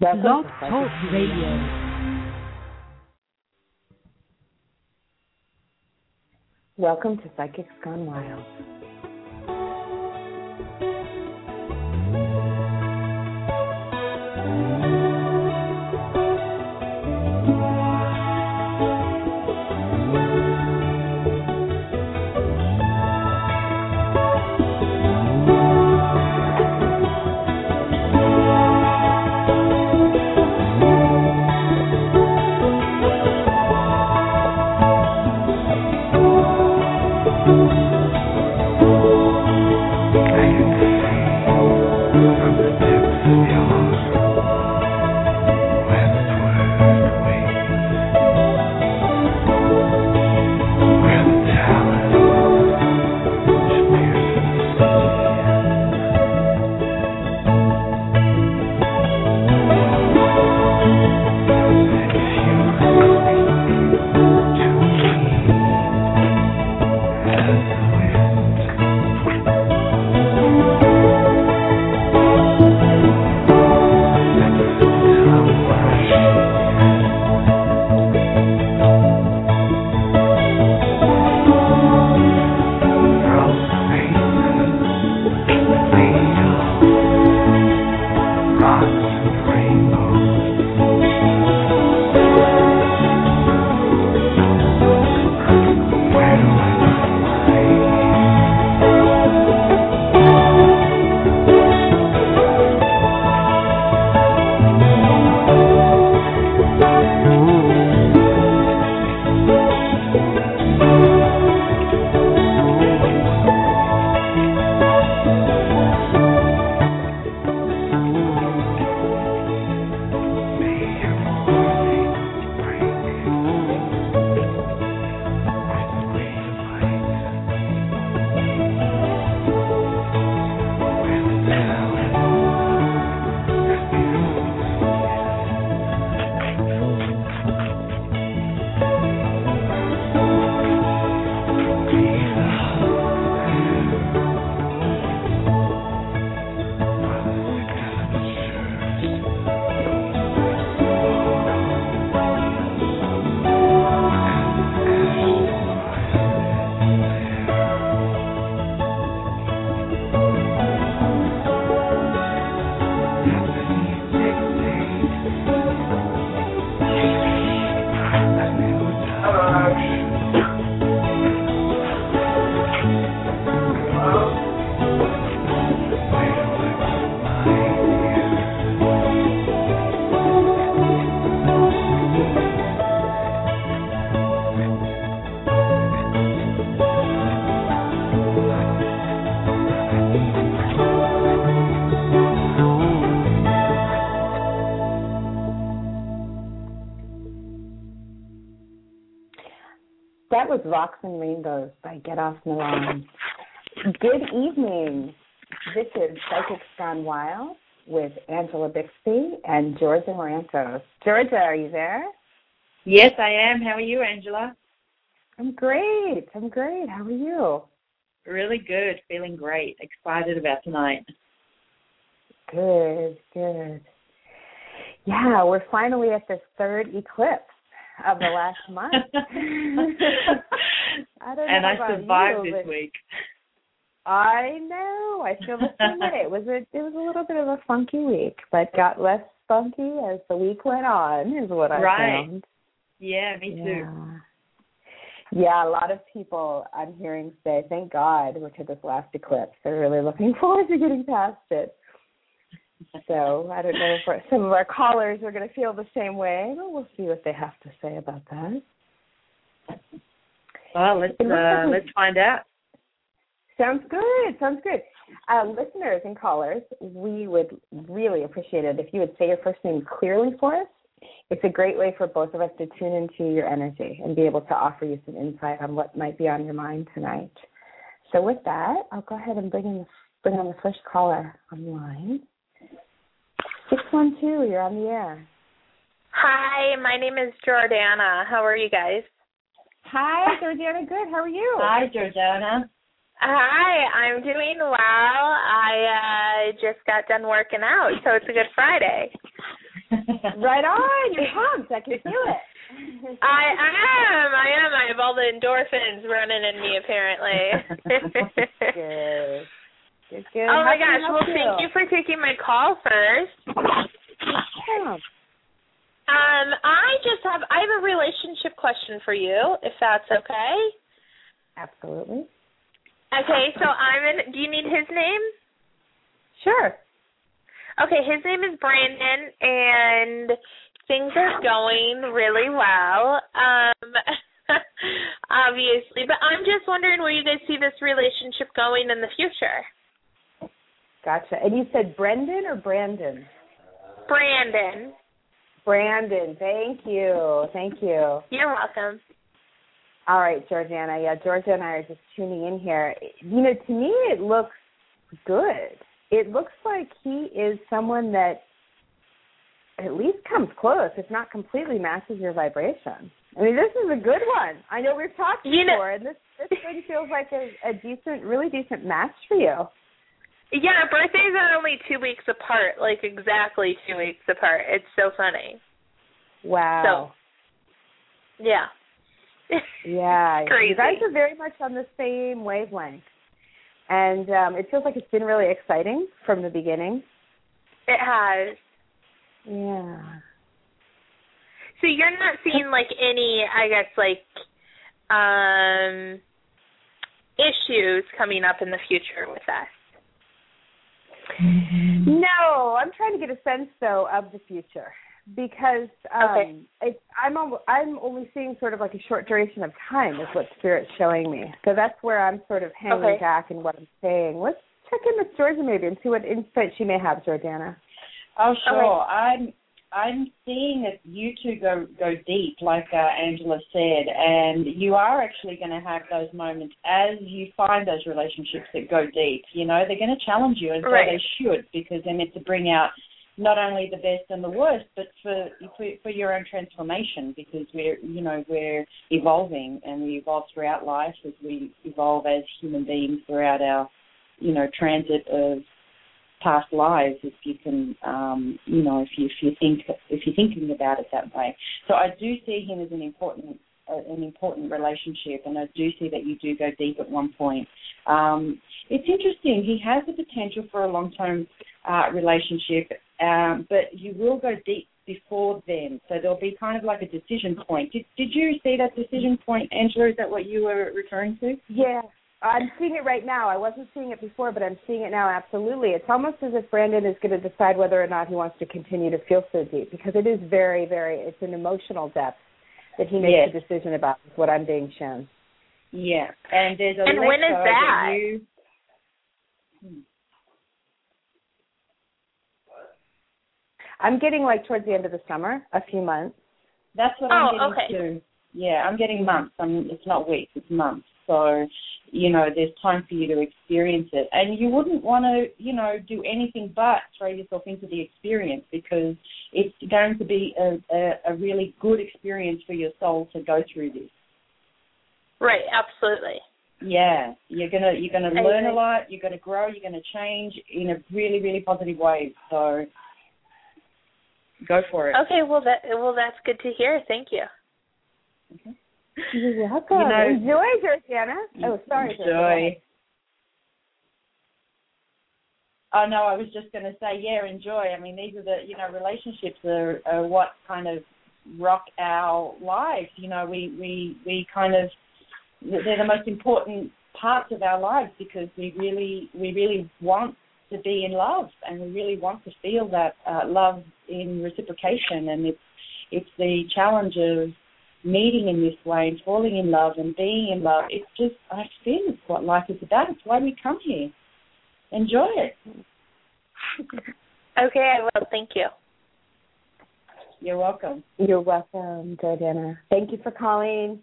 Blog Talk Radio. Welcome to Psychics Gone Wild. That was Rocks and Rainbows by Get Off Milan. Good evening. This is Psychics Gone Wild with Angela Bixby and Georgia Morantos. Georgia, are you there? Yes, I am. How are you, Angela? I'm great. How are you? Really good. Feeling great. Excited about tonight. Good. Yeah, we're finally at the third eclipse of the last month. I don't know and I about survived you, this week. I know. I feel the same way. It was a little bit of a funky week, but got less funky as the week went on, is what I found. Yeah, me too. Yeah, a lot of people I'm hearing say, thank God we're to this last eclipse. They're really looking forward to getting past it. So I don't know if some of our callers are going to feel the same way, but we'll see what they have to say about that. Well, let's find out. Sounds good. Listeners and callers, we would really appreciate it if you would say your first name clearly for us. It's a great way for both of us to tune into your energy and be able to offer you some insight on what might be on your mind tonight. So with that, I'll go ahead and bring on the first caller on the line. 612, you're on the air. Hi, my name is Jordana. How are you guys? Hi, Jordana. Good. How are you? Hi, Jordana. Hi, I'm doing well. I just got done working out, so it's a good Friday. Right on. You're pumped. I can feel it. I am. I have all the endorphins running in me, apparently. Good. Good. Oh, my gosh. Well, thank you for taking my call first. Yeah. I have a relationship question for you, if that's okay. Absolutely. Okay, so do you need his name? Sure. Okay, his name is Brandon, and things are going really well, obviously. But I'm just wondering where you guys see this relationship going in the future. Gotcha. And you said Brendan or Brandon? Brandon. Brandon, thank you. You're welcome. All right, Georgiana. Yeah, Georgia and I are just tuning in here. You know, to me it looks good. It looks like he is someone that at least comes close, if not completely matches your vibration. I mean, this is a good one. I know we've talked before, and this thing feels like a decent, really decent match for you. Yeah, birthdays are only 2 weeks apart, like exactly 2 weeks apart. It's so funny. Wow. So, yeah. Yeah. Crazy. You guys are very much on the same wavelength. And it feels like it's been really exciting from the beginning. It has. Yeah. So you're not seeing, like, any, I guess, like, issues coming up in the future with us? No, I'm trying to get a sense, though, of the future. Because I'm only seeing sort of like a short duration of time is what Spirit's showing me. So that's where I'm sort of hanging back in what I'm saying. Let's check in with Georgia maybe and see what insight she may have, Jordana. Oh, sure. I'm seeing that you two go deep, like Angela said, and you are actually going to have those moments as you find those relationships that go deep. You know, they're going to challenge you, and so they should, because they're meant to bring out not only the best and the worst, but for your own transformation, because we're evolving, and we evolve throughout life as we evolve as human beings throughout our, transit of past lives, if you can, if you're thinking about it that way. So I do see him as an important relationship, and I do see that you do go deep at one point. It's interesting. He has the potential for a long-term relationship, but you will go deep before then. So there'll be kind of like a decision point. Did you see that decision point, Angela? Is that what you were referring to? Yeah. I'm seeing it right now. I wasn't seeing it before, but I'm seeing it now, absolutely. It's almost as if Brandon is going to decide whether or not he wants to continue to feel so deep, because it is very, very, it's an emotional depth that he makes a decision about, is what I'm being shown. Yeah. And there's a when is that? I'm getting like towards the end of the summer, a few months. That's what I'm getting too. Yeah, I'm getting months. It's not weeks, it's months. So, there's time for you to experience it. And you wouldn't want to, do anything but throw yourself into the experience, because it's going to be a really good experience for your soul to go through this. Right, absolutely. Yeah, you're gonna learn a lot. You're gonna grow. You're gonna change in a really, really positive way. So, go for it. Okay, well that's good to hear. Thank you. Okay. You're welcome. Enjoy, Georgiana. Oh, sorry, Georgiana. Oh, no, I was just going to say, enjoy. I mean, these are the, relationships are what kind of rock our lives. We kind of, they're the most important parts of our lives, because we really want to be in love, and we really want to feel that love in reciprocation. And it's the challenge of meeting in this way and falling in love and being in love. It's just, I feel it's what life is about. It's why we come here. Enjoy it. Okay, I will. Thank you. You're welcome. You're welcome, Jordana. Thank you for calling.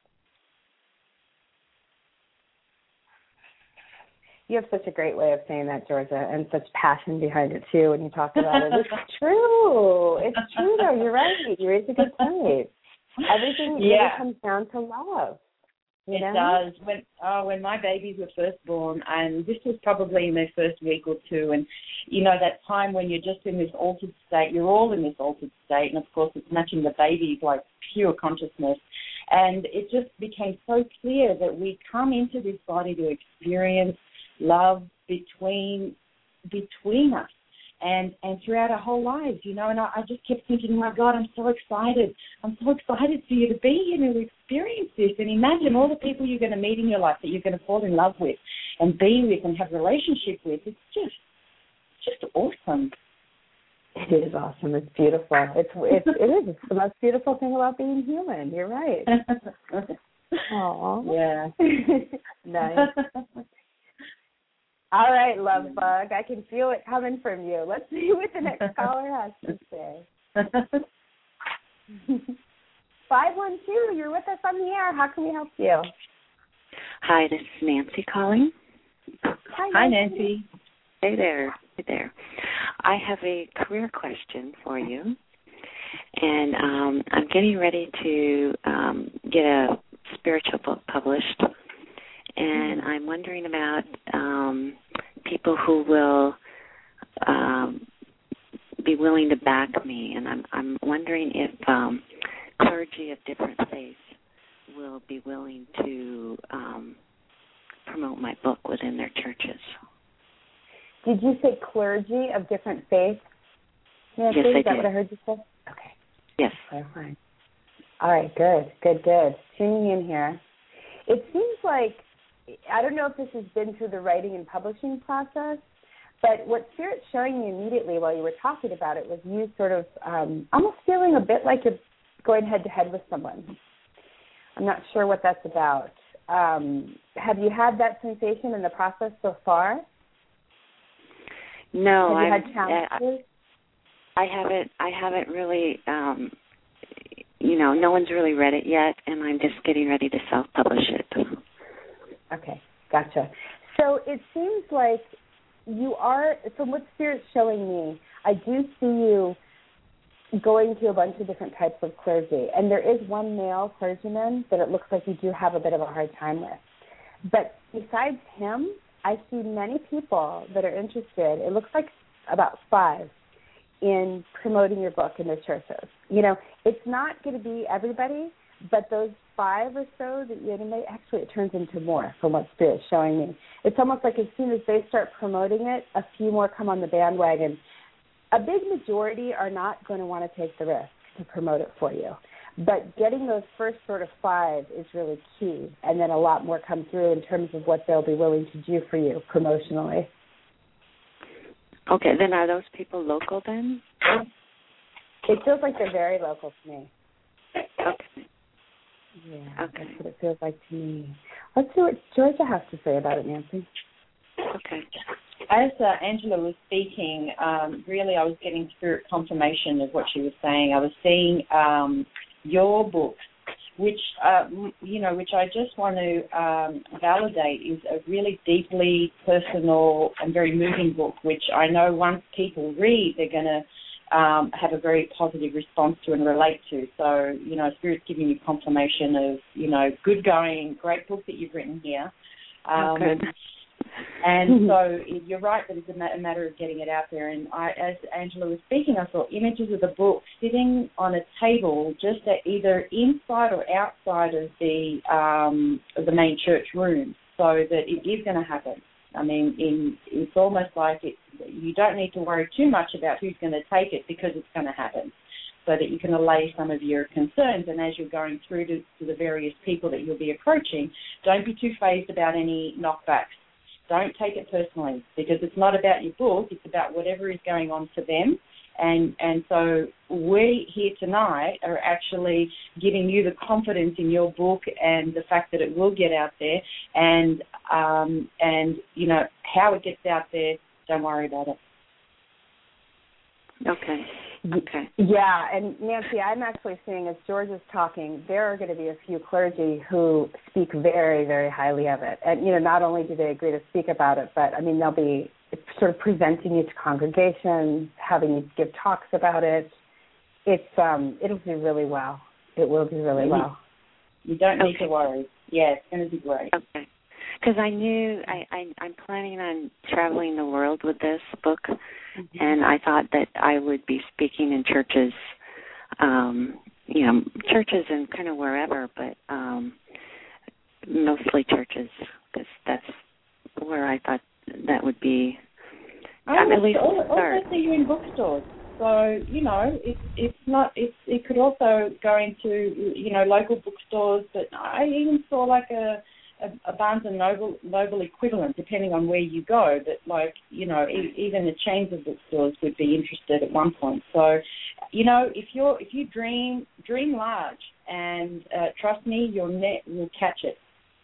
You have such a great way of saying that, Georgia, and such passion behind it, too, when you talk about it. It's true. It's true, though. You're right. You raise a good point. Everything really comes down to love. It does. When my babies were first born, and this was probably in their first week or two, and that time when you're just in this altered state, you're all in this altered state, and of course it's matching the baby's like pure consciousness, and it just became so clear that we come into this body to experience love between us. And throughout our whole lives, and I just kept thinking, my God, I'm so excited. I'm so excited for you to be here and to experience this. And imagine all the people you're going to meet in your life that you're going to fall in love with and be with and have a relationship with. It's just awesome. It is awesome. It's beautiful. It is. It's the most beautiful thing about being human. You're right. Aww. Yeah. Nice. All right, love bug. I can feel it coming from you. Let's see what the next caller has to say. 512, you're with us on the air. How can we help you? Hi, this is Nancy calling. Hi, Nancy. Hey there. I have a career question for you, and I'm getting ready to get a spiritual book published. And I'm wondering about people who will be willing to back me. And I'm wondering if clergy of different faiths will be willing to promote my book within their churches. Did you say clergy of different faiths? Nancy, yes, I did. Is that what I heard you say? Okay. Yes. Clarifying. All right, good. Tuning in here. It seems like, I don't know if this has been through the writing and publishing process, but what Spirit's showing me immediately while you were talking about it was you sort of almost feeling a bit like you're going head-to-head with someone. I'm not sure what that's about. Have you had that sensation in the process so far? No. Have you had challenges? I haven't really, no one's really read it yet, and I'm just getting ready to self-publish it. Okay, gotcha. So it seems like you are, from what Spirit's showing me, I do see you going to a bunch of different types of clergy. And there is one male clergyman that it looks like you do have a bit of a hard time with. But besides him, I see many people that are interested, it looks like about 5, in promoting your book in their churches. It's not going to be everybody, but those 5 or so that you may, actually it turns into more from what Spirit's showing me. It's almost like as soon as they start promoting it, a few more come on the bandwagon. A big majority are not going to want to take the risk to promote it for you. But getting those first sort of 5 is really key, and then a lot more come through in terms of what they'll be willing to do for you promotionally. Okay, then are those people local then? It feels like they're very local to me. Okay. Yeah, okay. That's what it feels like to me. Let's see what Georgia has to say about it, Nancy. Okay. As Angela was speaking, really I was getting Spirit confirmation of what she was saying. I was seeing your book, which I just want to validate is a really deeply personal and very moving book, which I know once people read, they're going to have a very positive response to and relate to. So, Spirit's giving you confirmation of, good going, great book that you've written here. Okay. And so you're right that it's a matter of getting it out there. And as Angela was speaking, I saw images of the book sitting on a table just either inside or outside of the main church room, so that it is going to happen. I mean, it's almost like you don't need to worry too much about who's going to take it because it's going to happen, so that you can allay some of your concerns. And as you're going through to the various people that you'll be approaching, don't be too fazed about any knockbacks. Don't take it personally, because it's not about your book, it's about whatever is going on for them. And so we here tonight are actually giving you the confidence in your book and the fact that it will get out there, and how it gets out there, don't worry about it. Okay. Yeah, and Nancy, I'm actually seeing as George is talking, there are going to be a few clergy who speak very, very highly of it. And, not only do they agree to speak about it, but, they'll be sort of presenting you to congregations, having you give talks about it. It'll do really well. It will do really well. You don't need to worry. Yeah, it's going to be great. Okay. Because I knew I'm planning on traveling the world with this book, and I thought that I would be speaking in churches, churches and kind of wherever, but mostly churches, because that's where I thought that would be. Also see you in bookstores. So, it's not. It could also go into local bookstores, but I even saw like a Barnes and Noble equivalent, depending on where you go. But even the chains of bookstores would be interested at one point. So, if you dream large, and trust me, your net will catch it.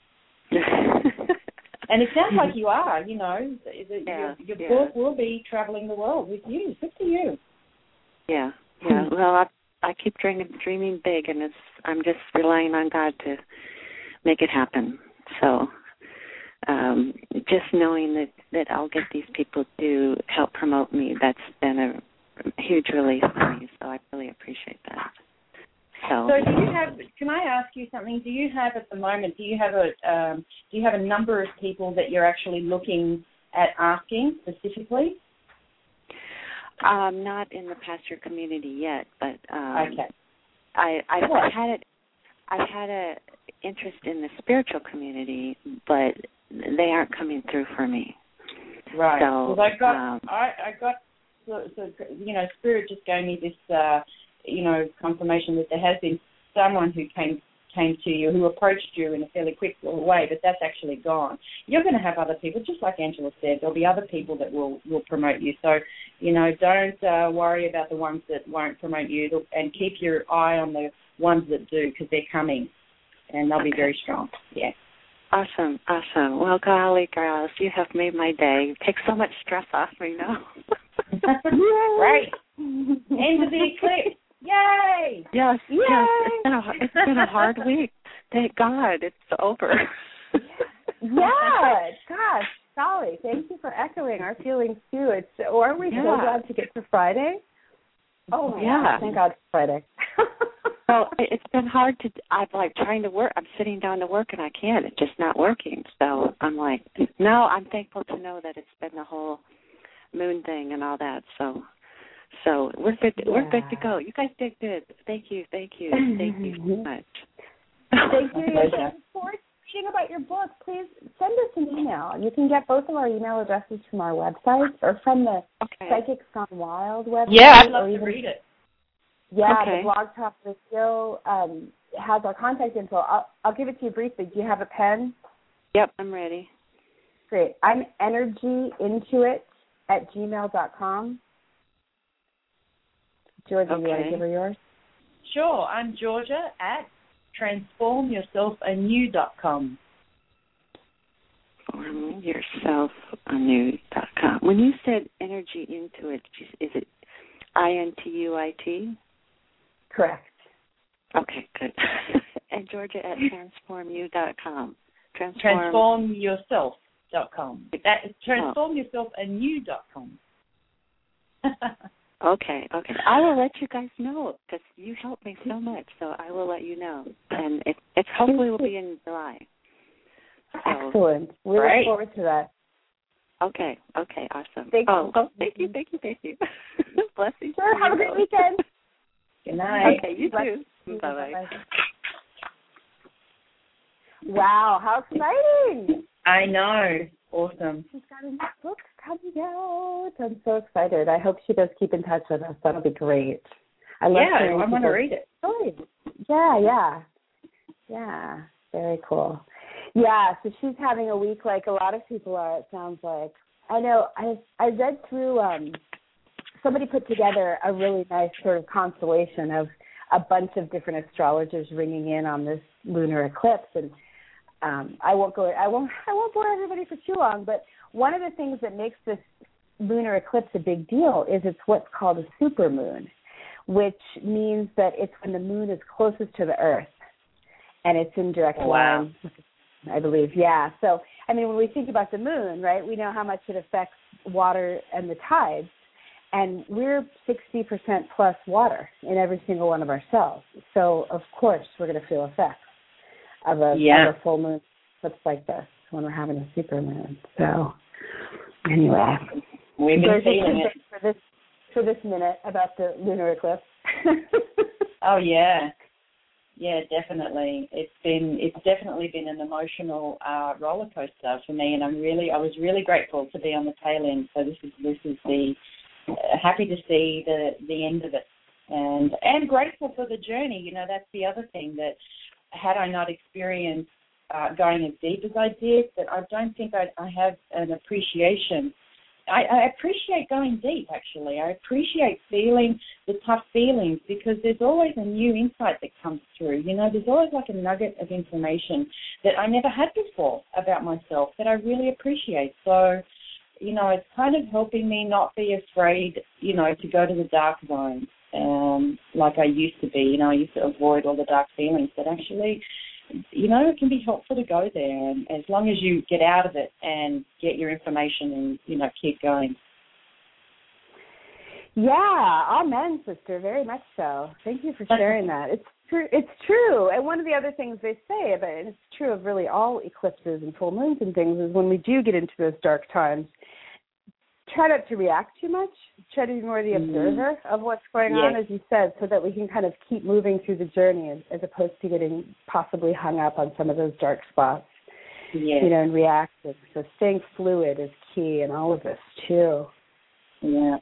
And it sounds like you are. Your book will be traveling the world with you. Good for you. Yeah. Well, I keep dreaming big, and I'm just relying on God to make it happen. So, just knowing that I'll get these people to help promote me, that's been a huge relief for me. So I really appreciate that. So do you have? Can I ask you something? Do you have at the moment? Do you have a number of people that you're actually looking at asking specifically? Not in the pastor community yet, but okay. I've had a interest in the spiritual community, but they aren't coming through for me. Right. So I got Spirit just gave me this confirmation that there has been someone who came to you, who approached you in a fairly quick way, but that's actually gone. You're going to have other people, just like Angela said. There'll be other people that will promote you. So, don't worry about the ones that won't promote you, and keep your eye on the ones that do, because they're coming, and they'll be very strong. Yeah. Awesome. Well, golly, girls, you have made my day. Take so much stress off me now. Right. End of the eclipse. Yay! Yes. It's been a hard week. Thank God it's over. Yeah. Gosh, golly, thank you for echoing our feelings too. Aren't we so glad to get to Friday? Oh yeah. Gosh, thank God for Friday. Well, it's been hard I'm like trying to work. I'm sitting down to work and I can't. It's just not working. So I'm like, no, I'm thankful to know that it's been the whole moon thing and all that. So we're good. We're good to go. You guys did good. Thank you so much. Thank you. For reading about your book, please send us an email. You can get both of our email addresses from our website or from the Psychics Gone Wild website. Yeah, I'd love to read it. Yeah, the Blog Talk Radio has our contact info. I'll give it to you briefly. Do you have a pen? Yep, I'm ready. Great. I'm energyintuit@gmail.com. Georgia, you want to give her yours? Sure. I'm Georgia at transformyourselfanew.com. Transformyourselfanew.com. When you said energy into it, is it INTUIT? Correct. Okay, good. And Georgia at transformyou.com. Transformyourself.com. Transformyourselfanew.com. Okay. I will let you guys know because you helped me so much, so I will let you know. And it hopefully will be in July. So, excellent. We look forward to that. Okay, awesome. Thank you. Thank you. Blessings. Sure, have a great weekend. Good night. Okay, you too. Bye-bye. Wow, how exciting. I know. Awesome. She's got a new book coming out. I'm so excited. I hope she does keep in touch with us. That'll be great. I want to read it. Yeah. Very cool. Yeah, so she's having a week like a lot of people are, it sounds like. I know, I read through, somebody put together a really nice sort of constellation of a bunch of different astrologers ringing in on this lunar eclipse, and I won't bore everybody for too long, but one of the things that makes this lunar eclipse a big deal is it's what's called a supermoon, which means that it's when the moon is closest to the Earth, and it's in direct line, I believe. Yeah. So, I mean, when we think about the moon, right, we know how much it affects water and the tides, and we're 60% plus water in every single one of our cells. So, of course, we're going to feel effects. of a full moon eclipse like this when we're having a super moon. So anyway, we've been feeling it for this minute about the lunar eclipse. Oh yeah. Yeah, definitely. It's definitely been an emotional roller coaster for me, and I was really grateful to be on the tail end. So this is the happy to see the end of it, and grateful for the journey. You know, that's the other thing, that had I not experienced going as deep as I did, that I don't think I have an appreciation. I appreciate going deep, actually. I appreciate feeling the tough feelings, because there's always a new insight that comes through. You know, there's always like a nugget of information that I never had before about myself that I really appreciate. So, you know, it's kind of helping me not be afraid, you know, to go to the dark zone like I used to be. You know, I used to avoid all the dark feelings, but actually, you know, it can be helpful to go there, and as long as you get out of it and get your information and, you know, keep going. Yeah, amen, sister, very much so. Thank you for sharing that. It's true. And one of the other things they say about it, and it's true of really all eclipses and full moons and things, is when we do get into those dark times, try not to react too much. Try to be more the observer of what's going on, as you said, so that we can kind of keep moving through the journey as opposed to getting possibly hung up on some of those dark spots, you know, and reacting. So staying fluid is key in all of this, too. Yeah.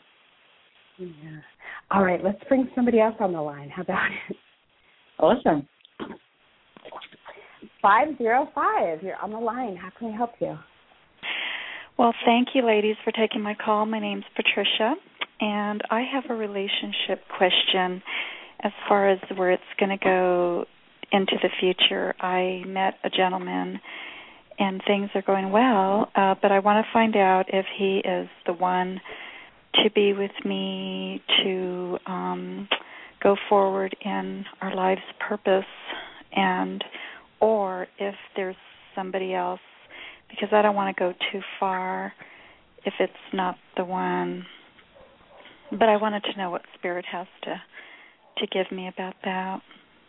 All right, let's bring somebody else on the line. How about it? Awesome. 505, you're on the line. How can we help you? Well, thank you, ladies, for taking my call. My name's Patricia, and I have a relationship question as far as where it's going to go into the future. I met a gentleman, and things are going well, but I want to find out if he is the one to be with me, to go forward in our life's purpose, and or if there's somebody else, because I don't want to go too far if it's not the one. But I wanted to know what Spirit has to give me about that.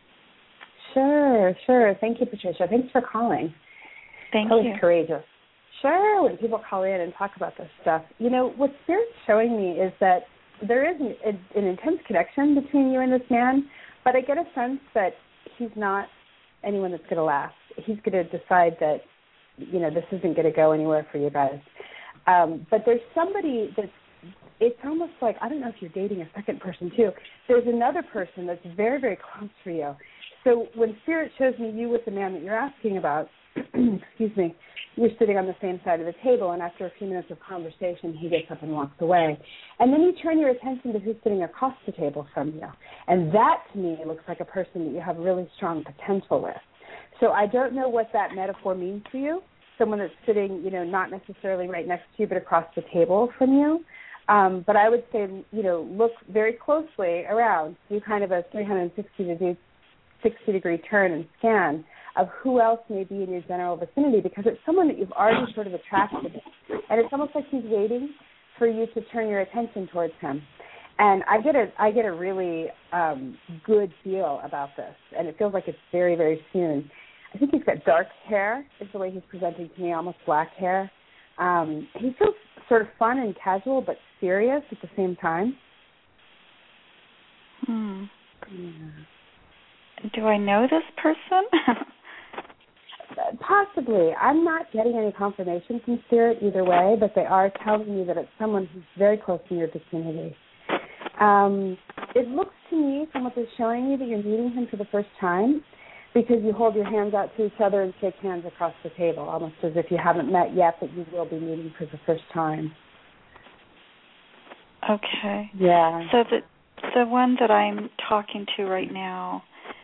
Sure. Thank you, Patricia. Thanks for calling. Thank you. Courageous. Sure, when people call in and talk about this stuff. You know, what Spirit's showing me is that there is an intense connection between you and this man, but I get a sense that he's not anyone that's going to last. He's going to decide that, you know, this isn't going to go anywhere for you guys. But there's somebody that's, it's almost like, I don't know if you're dating a second person too. There's another person that's very, very close for you. So when Spirit shows me you with the man that you're asking about, excuse me, you're sitting on the same side of the table, and after a few minutes of conversation, he gets up and walks away. And then you turn your attention to who's sitting across the table from you. And that, to me, looks like a person that you have really strong potential with. So I don't know what that metaphor means to you, someone that's sitting, you know, not necessarily right next to you, but across the table from you. But I would say, you know, look very closely around, do kind of a 360-degree turn and scan of who else may be in your general vicinity, because it's someone that you've already sort of attracted. And it's almost like he's waiting for you to turn your attention towards him. And I get a really good feel about this, and it feels like it's very, very soon. I think he's got dark hair, is the way he's presenting to me, almost black hair. He feels sort of fun and casual, but serious at the same time. Do I know this person? Possibly. I'm not getting any confirmation from Spirit either way, but they are telling me that it's someone who's very close to your vicinity. It looks to me, from what they're showing me, that you're meeting him for the first time, because you hold your hands out to each other and shake hands across the table, almost as if you haven't met yet, but you will be meeting for the first time. Okay. Yeah. So the one that I'm talking to right now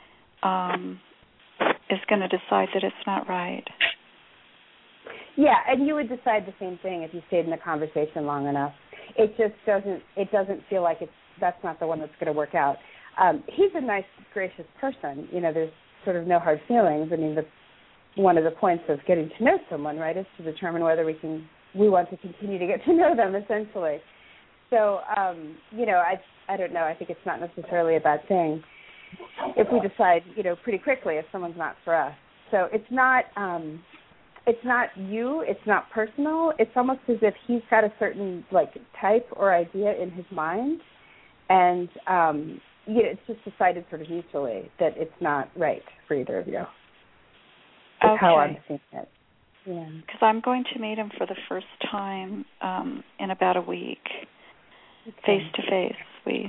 is going to decide that it's not right. Yeah, and you would decide the same thing if you stayed in the conversation long enough. It just doesn't feel like that's not the one that's going to work out. He's a nice, gracious person. You know, there's sort of no hard feelings. I mean, one of the points of getting to know someone, right, is to determine whether we want to continue to get to know them, essentially. So, you know, I don't know. I think it's not necessarily a bad thing if we decide, you know, pretty quickly if someone's not for us. So it's not you. It's not personal. It's almost as if he's got a certain like type or idea in his mind, and it's just decided sort of mutually that it's not right for either of you. That's how I'm seeing it. Yeah. Because I'm going to meet him for the first time in about a week, face to face.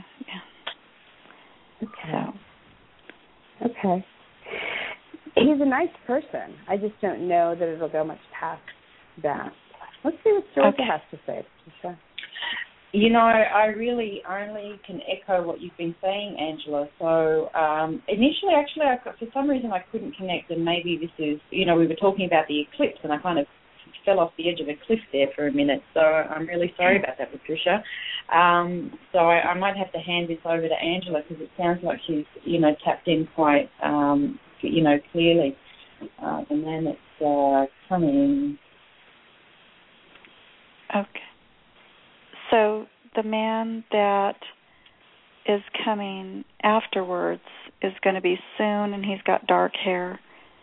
Okay. He's a nice person. I just don't know that it'll go much past that. Let's see what Georgia has to say, Patricia. I really only can echo what you've been saying, Angela. So initially, actually, for some reason I couldn't connect, and maybe this is, we were talking about the eclipse, and I kind of fell off the edge of a cliff there for a minute. So I'm really sorry about that, Patricia. So I might have to hand this over to Angela because it sounds like she's, tapped in quite, clearly. And then it's coming. Okay. So the man that is coming afterwards is going to be soon, and he's got dark hair.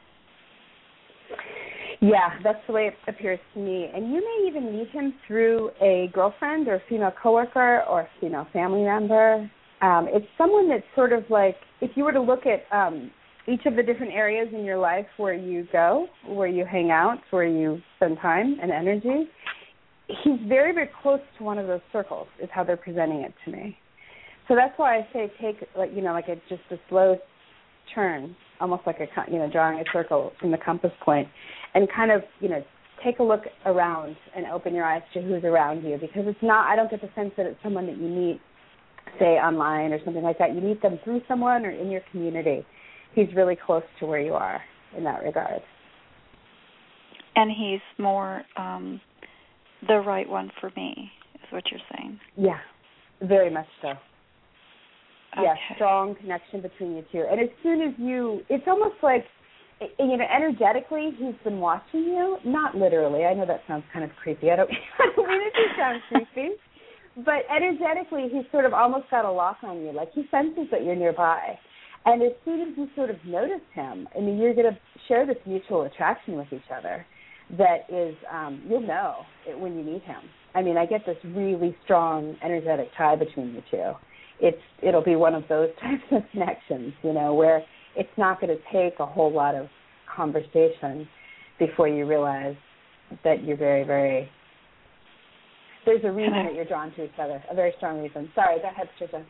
Yeah, that's the way it appears to me. And you may even meet him through a girlfriend or a female coworker or a female family member. It's someone that's sort of like, if you were to look at each of the different areas in your life where you go, where you hang out, where you spend time and energy, he's very, very close to one of those circles is how they're presenting it to me. So that's why I say take, just a slow turn, almost like drawing a circle from the compass point, and kind of, take a look around and open your eyes to who's around you, because it's not, I don't get the sense that it's someone that you meet, say, online or something like that. You meet them through someone or in your community. He's really close to where you are in that regard. And he's more the right one for me, is what you're saying. Yeah, very much so. Okay. Yeah, strong connection between you two. And as soon as it's almost like, energetically, he's been watching you. Not literally. I know that sounds kind of creepy. I don't mean it to sound creepy. But energetically, he's sort of almost got a lock on you. Like, he senses that you're nearby. And as soon as you sort of notice him, you're going to share this mutual attraction with each other that is, you'll know it when you meet him. I get this really strong energetic tie between you two. It'll be one of those types of connections, where it's not going to take a whole lot of conversation before you realize that you're very, very, there's a reason that you're drawn to each other, a very strong reason. Sorry, go ahead, Patricia.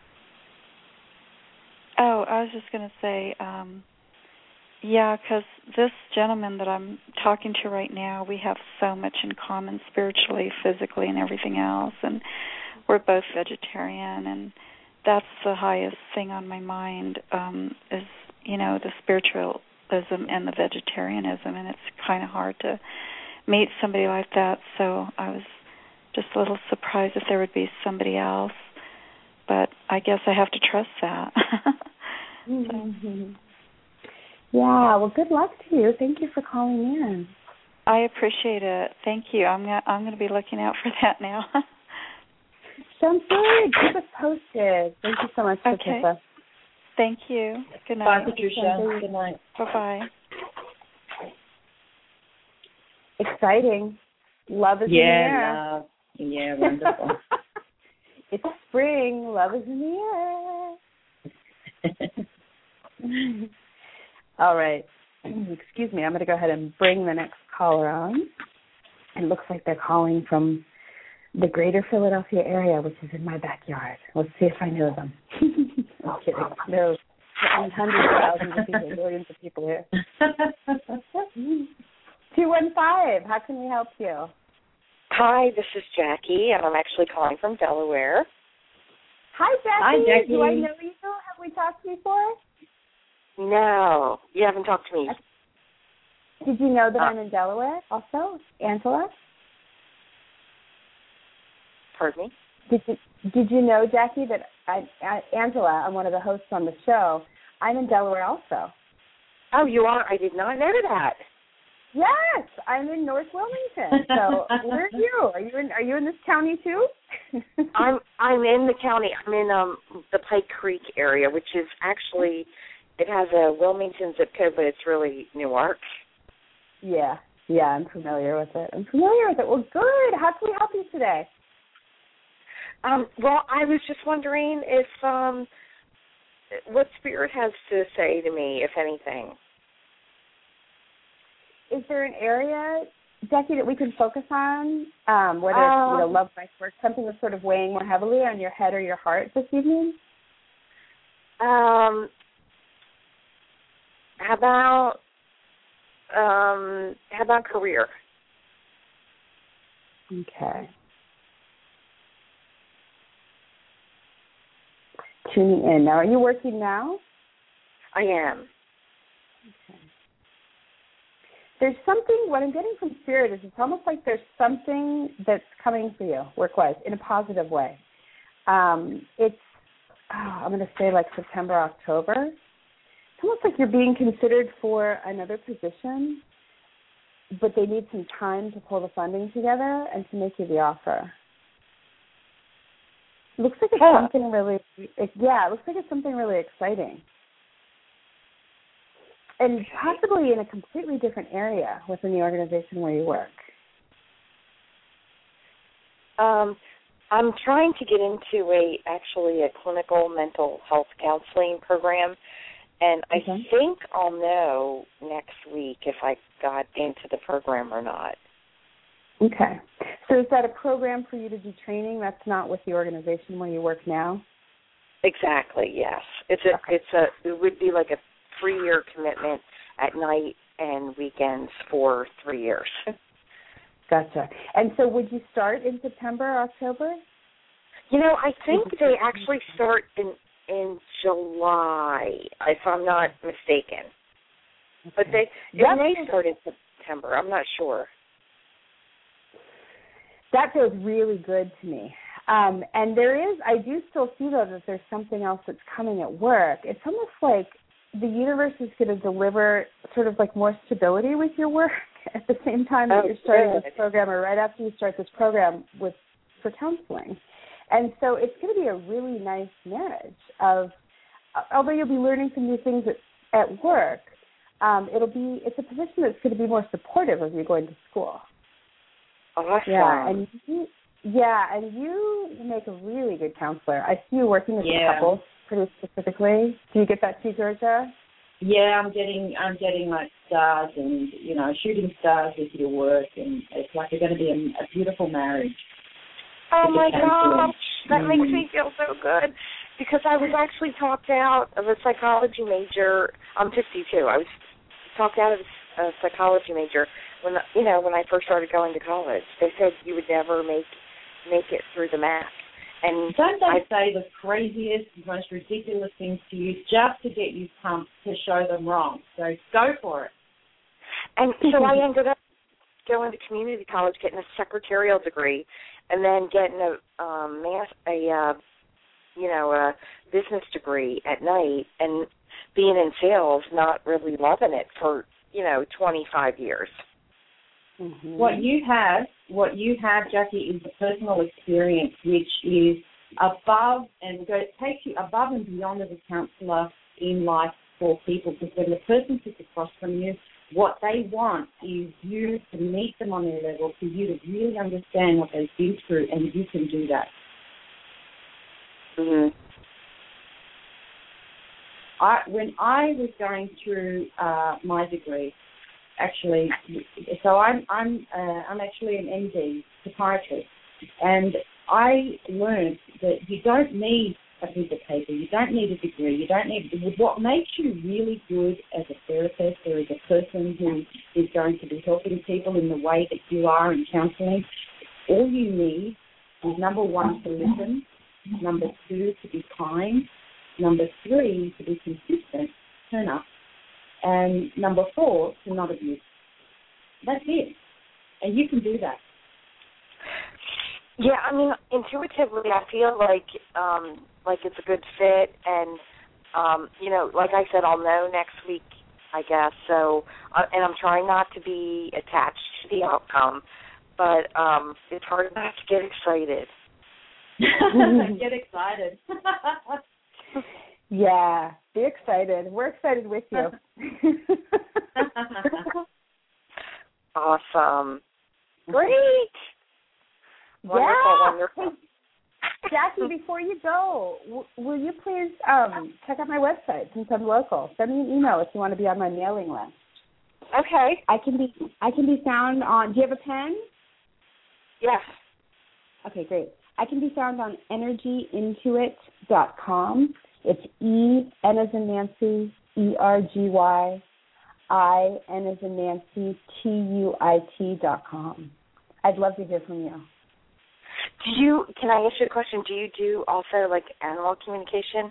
Oh, I was just going to say, because this gentleman that I'm talking to right now, we have so much in common spiritually, physically, and everything else, and we're both vegetarian, and that's the highest thing on my mind is, the spiritualism and the vegetarianism, and it's kind of hard to meet somebody like that, so I was just a little surprised if there would be somebody else, but I guess I have to trust that. Mm-hmm. Yeah, well, good luck to you. Thank you for calling in. I appreciate it. Thank you. I'm going to be looking out for that now. Sounds good. Keep us posted. Thank you so much, Patricia. Okay. Thank you. Good night. Bye, Patricia. Good night. Bye-bye. Exciting. Love is in the air. Love. Yeah, wonderful. It's spring. Love is in the air. All right. Excuse me. I'm going to go ahead and bring the next caller on. It looks like they're calling from the greater Philadelphia area, which is in my backyard. Let's see if I know them. I'm kidding. There's hundreds of thousands of people, millions of people here. 215, how can we help you? Hi, this is Jackie, and I'm actually calling from Delaware. Hi, Jackie. Hi, Jackie. Do I know you? Have we talked before? No, you haven't talked to me. Did you know that I'm in Delaware also, Angela? Pardon me? Did you know, Jackie, that Angela, I'm one of the hosts on the show, I'm in Delaware also. Oh, you are? I did not know that. Yes, I'm in North Wilmington. So where are you? Are you in this county too? I'm in the county. I'm in the Pike Creek area, which is actually it has a Wilmington zip code, but it's really Newark. Yeah, I'm familiar with it. Well, good. How can we help you today? Well, I was just wondering if what Spirit has to say to me, if anything. Is there an area, Jackie, that we can focus on, whether it's love, life, work, something that's sort of weighing more heavily on your head or your heart this evening? How about career? Okay. Tuning in. Now, are you working now? I am. Okay. There's something, what I'm getting from Spirit is it's almost like there's something that's coming for you, work-wise, in a positive way. I'm going to say like September, October. It's almost like you're being considered for another position, but they need some time to pull the funding together and to make you the offer. It looks like it's something really, it looks like it's something really exciting. And possibly in a completely different area within the organization where you work. I'm trying to get into a clinical mental health counseling program, and I think I'll know next week if I got into the program or not. Okay. So is that a program for you to do training that's not with the organization where you work now? Exactly, yes. It would be like a 3-year commitment at night and weekends for 3 years. Gotcha. And so would you start in September, October? I think they actually start in July, if I'm not mistaken. Okay. But they may start in September. I'm not sure. That feels really good to me. And I do still see, though, that there's something else that's coming at work. It's almost like the universe is going to deliver sort of like more stability with your work at the same time that you're starting this program, or right after you start this program for counseling. And so it's going to be a really nice marriage of, although you'll be learning some new things at work, it's a position that's going to be more supportive of you going to school. Awesome. Yeah, and you make a really good counselor. I see you working with couples pretty specifically. Do you get that too, Georgia? Yeah, I'm getting like stars and shooting stars with your work, and it's like you're going to be a beautiful marriage. Oh my gosh, that makes me feel so good, because I was actually talked out of a psychology major. I'm 52. I was talked out of a psychology major when I first started going to college. They said you would never make it through the math. And don't they say the craziest, most ridiculous things to you just to get you pumped to show them wrong? So go for it. And so I ended up going to community college, getting a secretarial degree, and then getting a business degree at night, and being in sales, not really loving it for 25 years. Mm-hmm. What you have, Jackie, is a personal experience which is above and takes you above and beyond as a counsellor in life for people. Because when the person sits across from you, what they want is you to meet them on their level, for you to really understand what they've been through, and you can do that. Mm-hmm. When I was going through my degree, actually, so I'm actually an MD, psychiatrist, and I learned that you don't need a piece of paper, you don't need a degree, you don't need. What makes you really good as a therapist or as a person who is going to be helping people in the way that you are in counselling, all you need is, number 1, to listen, number 2, to be kind, number 3, to be consistent, turn up, and number 4, to not abuse. That's it. And you can do that. Yeah, I mean, intuitively, I feel like it's a good fit, and like I said, I'll know next week, I guess. So, and I'm trying not to be attached to the outcome, but it's hard not to get excited. Get excited. Yeah, be excited. We're excited with you. Awesome. Great. Wonderful, wonderful. Hey, Jackie, before you go, will you please check out my website since I'm local? Send me an email if you want to be on my mailing list. Okay. I can be found on. Do you have a pen? Yes. Okay, great. I can be found on energyintuit.com. It's E, N as in Nancy, ERGY, I, N as in Nancy, TUIT.com. I'd love to hear from you. Can I ask you a question? Do you do also like animal communication?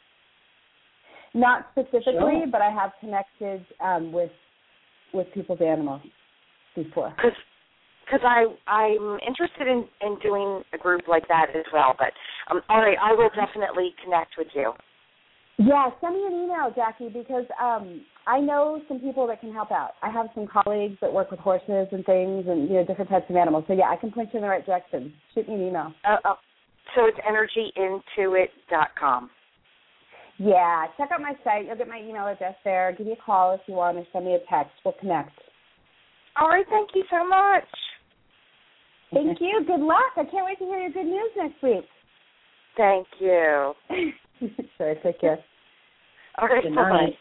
Not specifically, Sure. but I have connected with people's animals before. Because I'm interested in doing a group like that as well. But all right, I will definitely connect with you. Yeah, send me an email, Jackie, because I know some people that can help out. I have some colleagues that work with horses and things and, different types of animals. So, yeah, I can point you in the right direction. Shoot me an email. So it's energyintuit.com. Yeah, check out my site. You'll get my email address there. Give me a call if you want or send me a text. We'll connect. All right, thank you so much. Thank you. Good luck. I can't wait to hear your good news next week. Thank you. Sure, take care. All right, bye-bye.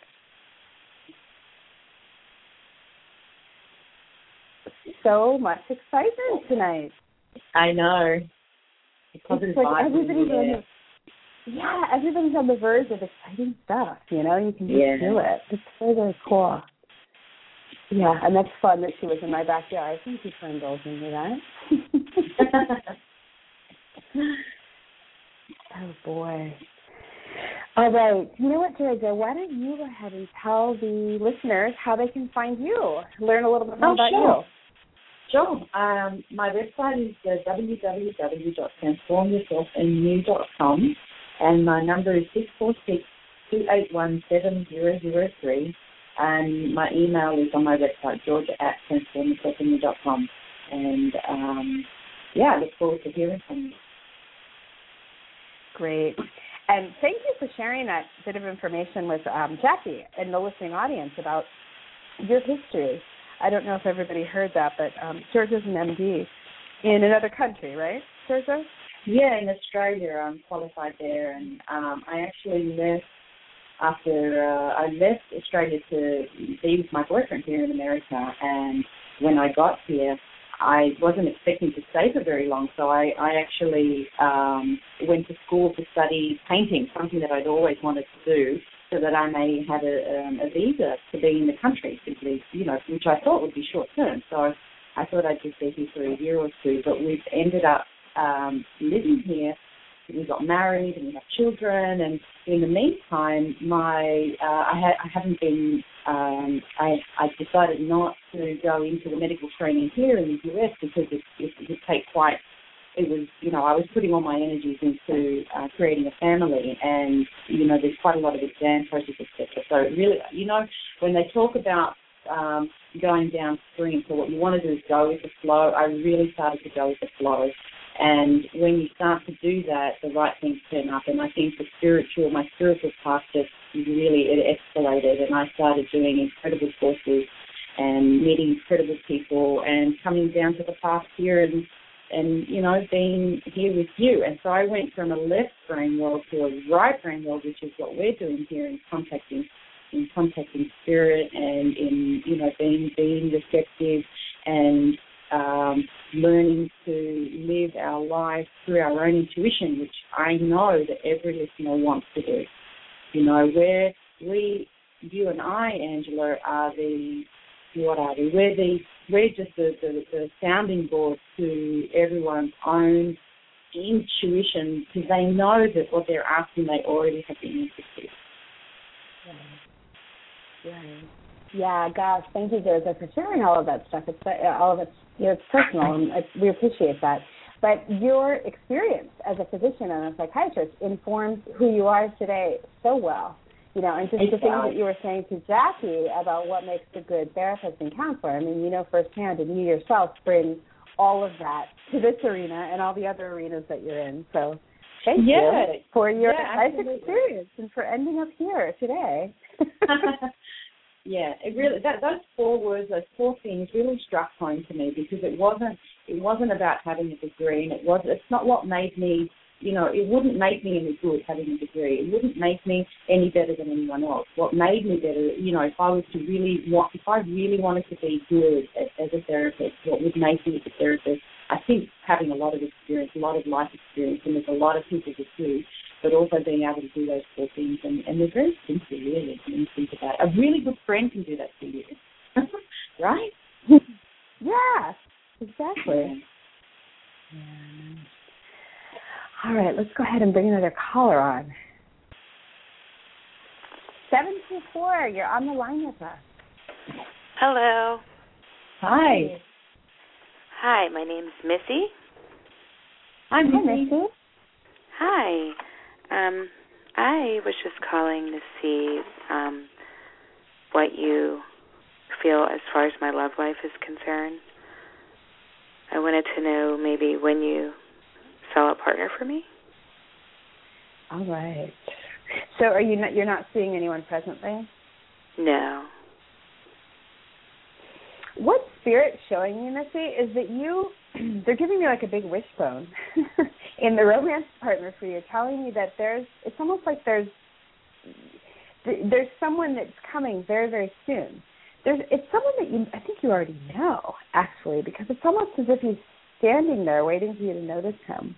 So much excitement tonight. I know. It's like everybody's on the verge of exciting stuff, You can just feel it. It's very, very cool. Yeah, and that's fun that she was in my backyard. Thank you for indulging me that. Oh, boy. All right. You know what, Georgia? Why don't you go ahead and tell the listeners how they can find you, learn a little bit more about you. Sure. My website is www.transformyourselfandnew.com, and my number is 646-281-7003, and my email is on my website, georgia@transformyourselfandnew.com. And, I look forward to hearing from you. Great. And thank you for sharing that bit of information with Jackie and the listening audience about your history. I don't know if everybody heard that, but Georgia's an MD in another country, right, Georgia? Yeah, in Australia. I'm qualified there, and I actually left after I left Australia to be with my boyfriend here in America. And when I got here, I wasn't expecting to stay for very long, so I actually went to school to study painting, something that I'd always wanted to do, so that I may have a visa to be in the country, simply, which I thought would be short term. So I thought I'd just be here for a year or two, but we've ended up living here. We got married and we have children, and in the meantime, I decided not to go into the medical training here in the US because it would take I was putting all my energies into creating a family, and there's quite a lot of exam process, etc. So really, when they talk about going downstream, so what you want to do is go with the flow. I really started to go with the flow. And when you start to do that, the right things turn up. And I think my spiritual path just really, it escalated. And I started doing incredible courses and meeting incredible people and coming down to the path here and being here with you. And so I went from a left brain world to a right brain world, which is what we're doing here in contacting spirit and in, being receptive and learning to live our lives through our own intuition, which I know that every listener wants to do. Where you and I, Angela, are what are we? We're just the sounding board to everyone's own intuition, because they know that what they're asking, they already have the answer to. Yeah, gosh, thank you, Joseph, for sharing all of that stuff. It's personal, and we appreciate that. But your experience as a physician and a psychiatrist informs who you are today so well. And just the things that you were saying to Jackie about what makes a good therapist and counselor. I mean, firsthand, and you yourself bring all of that to this arena and all the other arenas that you're in. So Thank you for your life absolutely. experience and for ending up here today. Yeah, it really those 4 words, those 4 things really struck home to me, because it wasn't about having a degree, and it's not what made me, it wouldn't make me any good having a degree. It wouldn't make me any better than anyone else. What made me better, if I really wanted to be good as a therapist, what would make me a therapist? I think having a lot of experience, a lot of life experience, and there's a lot of people that do, but also being able to do those 4 things, and they're very simple, really, when you think about it. A really good friend can do that for you, right? Yeah, exactly. Yeah. All right, let's go ahead and bring another caller on. 724, you're on the line with us. Hello. Hi. Hi, my name's Missy. Hi, Missy. Hi. I was just calling to see what you feel as far as my love life is concerned. I wanted to know maybe when you saw a partner for me. All right. So you're not seeing anyone presently? No. What Spirit's showing you, Missy, is that they're giving me like a big wishbone in the romance partner for you, telling me that it's almost like there's someone that's coming very, very soon. It's someone that I think you already know, actually, because it's almost as if he's standing there waiting for you to notice him.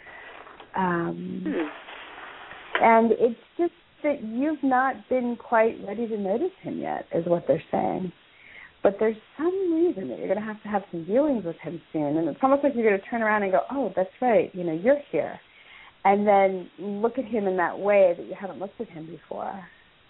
And it's just that you've not been quite ready to notice him yet, is what they're saying. But there's some reason that you're going to have some dealings with him soon. And it's almost like you're going to turn around and go, oh, that's right, you're here. And then look at him in that way that you haven't looked at him before.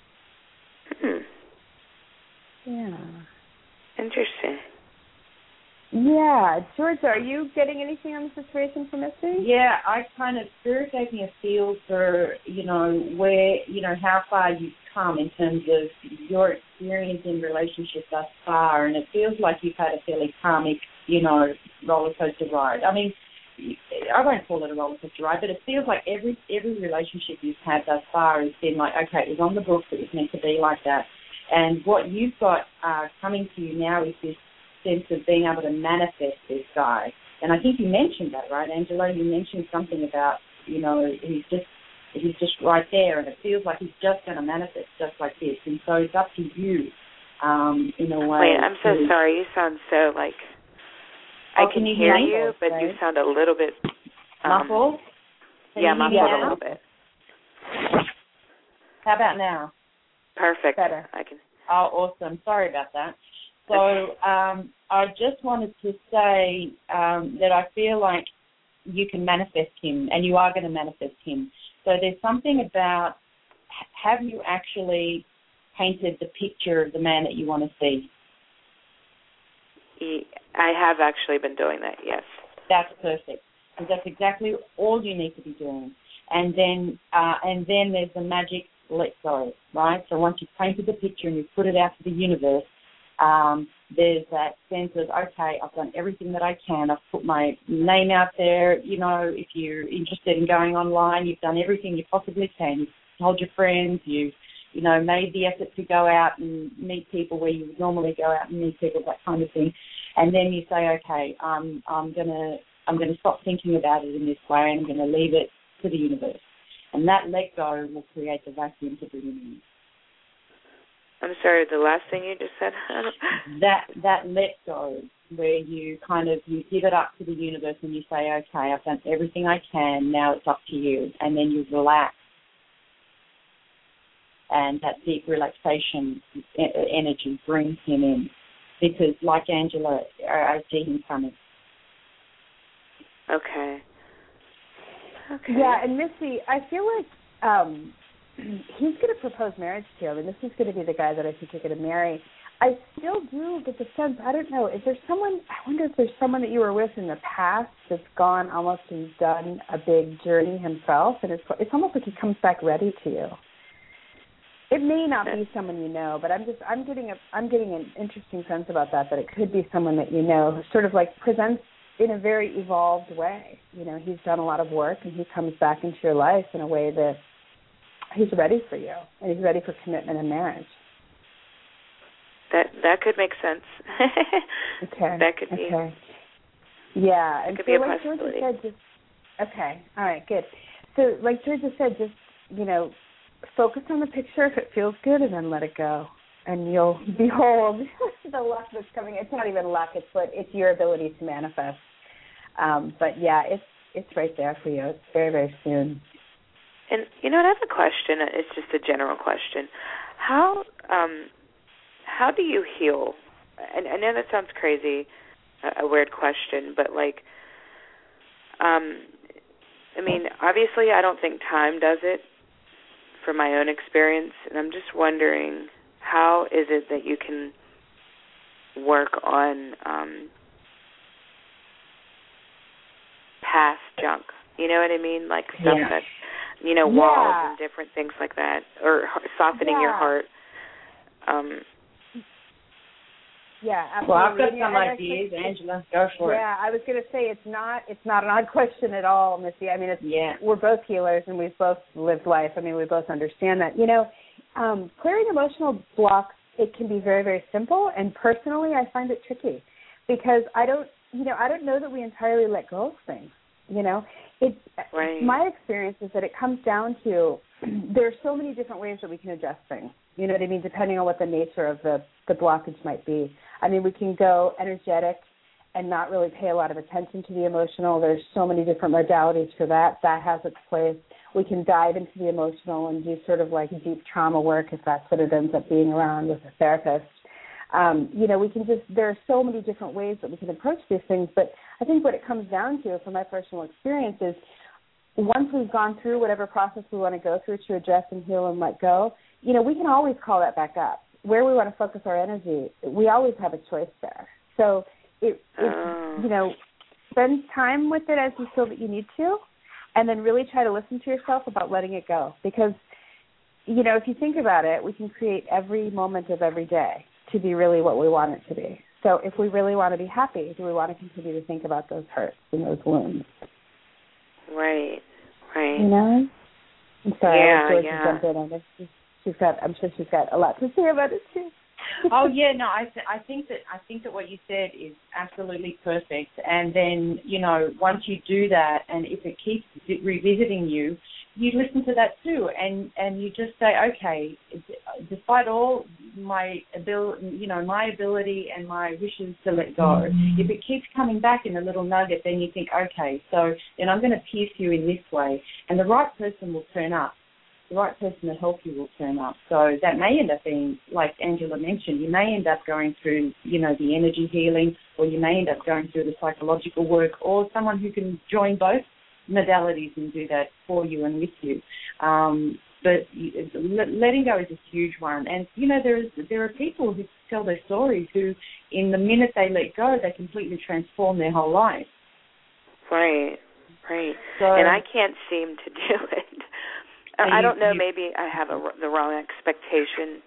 Yeah. Interesting. Yeah. Georgia, are you getting anything on the situation from Missy? Yeah, Spirit gave me a feel for, where, how far you've come in terms of your experience in relationships thus far, and it feels like you've had a fairly karmic, roller coaster ride. I mean, I won't call it a roller coaster ride, but it feels like every relationship you've had thus far has been like, okay, it was on the books, it was meant to be like that. And what you've got coming to you now is this sense of being able to manifest this guy. And I think you mentioned that, right, Angela? You mentioned something about, he's just right there, and it feels like he's just going to manifest just like this. And so it's up to you in a way. Wait, I'm so sorry. You sound so like I can hear you, but right? You sound a little bit muffled. Yeah, muffled a little bit. How about now? Perfect. Better. I can. Oh, awesome. Sorry about that. So I just wanted to say that I feel like you can manifest him, and you are going to manifest him. So there's something about, have you actually painted the picture of the man that you want to see? I have actually been doing that, yes. That's perfect, because that's exactly all you need to be doing. And then there's the magic let go, right? So once you've painted the picture and you've put it out to the universe, there's that sense of, okay, I've done everything that I can. I've put my name out there. If you're interested in going online, you've done everything you possibly can. You've told your friends, you've, made the effort to go out and meet people where you would normally go out and meet people, that kind of thing. And then you say, okay, I'm gonna stop thinking about it in this way, and I'm gonna leave it to the universe. And that let go will create the vacuum to bring in. I'm sorry, the last thing you just said? that let go, where you give it up to the universe and you say, okay, I've done everything I can, now it's up to you. And then you relax. And that deep relaxation energy brings him in. Because like Angela, I see him coming. Okay. Yeah, and Missy, I feel like he's going to propose marriage to you. I mean, this is going to be the guy that I think you're going to marry. I still do get the sense, I don't know, I wonder if there's someone that you were with in the past that's gone almost and done a big journey himself, and it's almost like he comes back ready to you. It may not be someone you know, but I'm getting an interesting sense about that it could be someone that you know who sort of like presents in a very evolved way. You know, he's done a lot of work, and he comes back into your life in a way that he's ready for you, and he's ready for commitment and marriage. That could make sense. Okay. That could be. Okay. Yeah, and could so be a like possibility. Georgia said, okay, all right, good. So like Georgia said, just, you know, focus on the picture if it feels good, and then let it go, and you'll behold the luck that's coming. It's not even luck; it's your ability to manifest. But yeah, it's right there for you. It's very, very soon. And you know, I have a question. It's just a general question. How do you heal? And I know that sounds crazy, a weird question, but like, I mean, obviously, I don't think time does it from my own experience, and I'm just wondering, how is it that you can work on past junk? You know what I mean? Like stuff that, you know, walls and different things like that, or softening your heart. Yeah, absolutely. Well, I've got some ideas, Angela. Go for it. Yeah, I was going to say it's not an odd question at all, Missy. I mean, we're both healers, and we've both lived life. I mean, we both understand that. You know, clearing emotional blocks, it can be very, very simple, and personally, I find it tricky because I don't know that we entirely let go of things. You know, my experience is that it comes down to there are so many different ways that we can adjust things. You know what I mean? Depending on what the nature of the blockage might be. I mean, we can go energetic and not really pay a lot of attention to the emotional. There's so many different modalities for that. That has its place. We can dive into the emotional and do sort of like deep trauma work if that's what it ends up being around with a therapist. You know, we can there are so many different ways that we can approach these things. But I think what it comes down to, from my personal experience, is once we've gone through whatever process we want to go through to address and heal and let go, you know, we can always call that back up. Where we want to focus our energy, we always have a choice there. So, you know, spend time with it as you feel that you need to, and then really try to listen to yourself about letting it go. Because, you know, if you think about it, we can create every moment of every day to be really what we want it to be. So if we really want to be happy, do we want to continue to think about those hurts and those wounds? Right. You know? I'm sorry, I was jump in. I'm sure she's got a lot to say about it too. Oh yeah, no, I think that what you said is absolutely perfect. And then, you know, once you do that, and if it keeps revisiting you, you listen to that too, and you just say, okay, despite all my ability and my wishes to let go, if it keeps coming back in a little nugget, then you think, okay, so then I'm going to pierce you in this way, and the right person will turn up. The right person to help you will turn up. So that may end up being, like Angela mentioned, you may end up going through, you know, the energy healing, or you may end up going through the psychological work, or someone who can join both modalities and do that for you and with you. But letting go is a huge one. And, you know, there are people who tell their stories who, in the minute they let go, they completely transform their whole life. Right. So, and I can't seem to do it. I don't know, maybe I have the wrong expectation,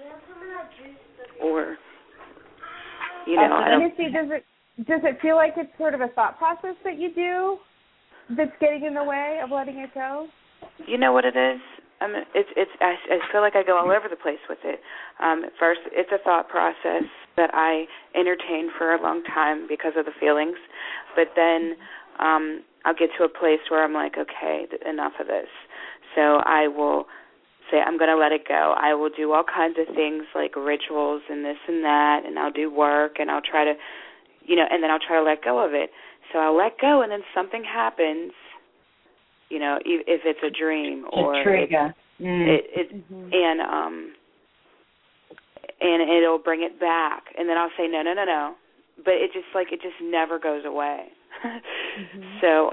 or, you know, I don't... Missy, does it feel like it's sort of a thought process that you do that's getting in the way of letting it go? You know what it is? I feel like I go all over the place with it. First, it's a thought process that I entertain for a long time because of the feelings, but then I'll get to a place where I'm like, okay, enough of this. So I will say, I'm going to let it go. I will do all kinds of things like rituals and this and that, and I'll do work, and I'll try to, you know, and then I'll try to let go of it. So I'll let go, and then something happens, you know, if it's a dream or a trigger. And it'll bring it back, and then I'll say no, but it just never goes away. So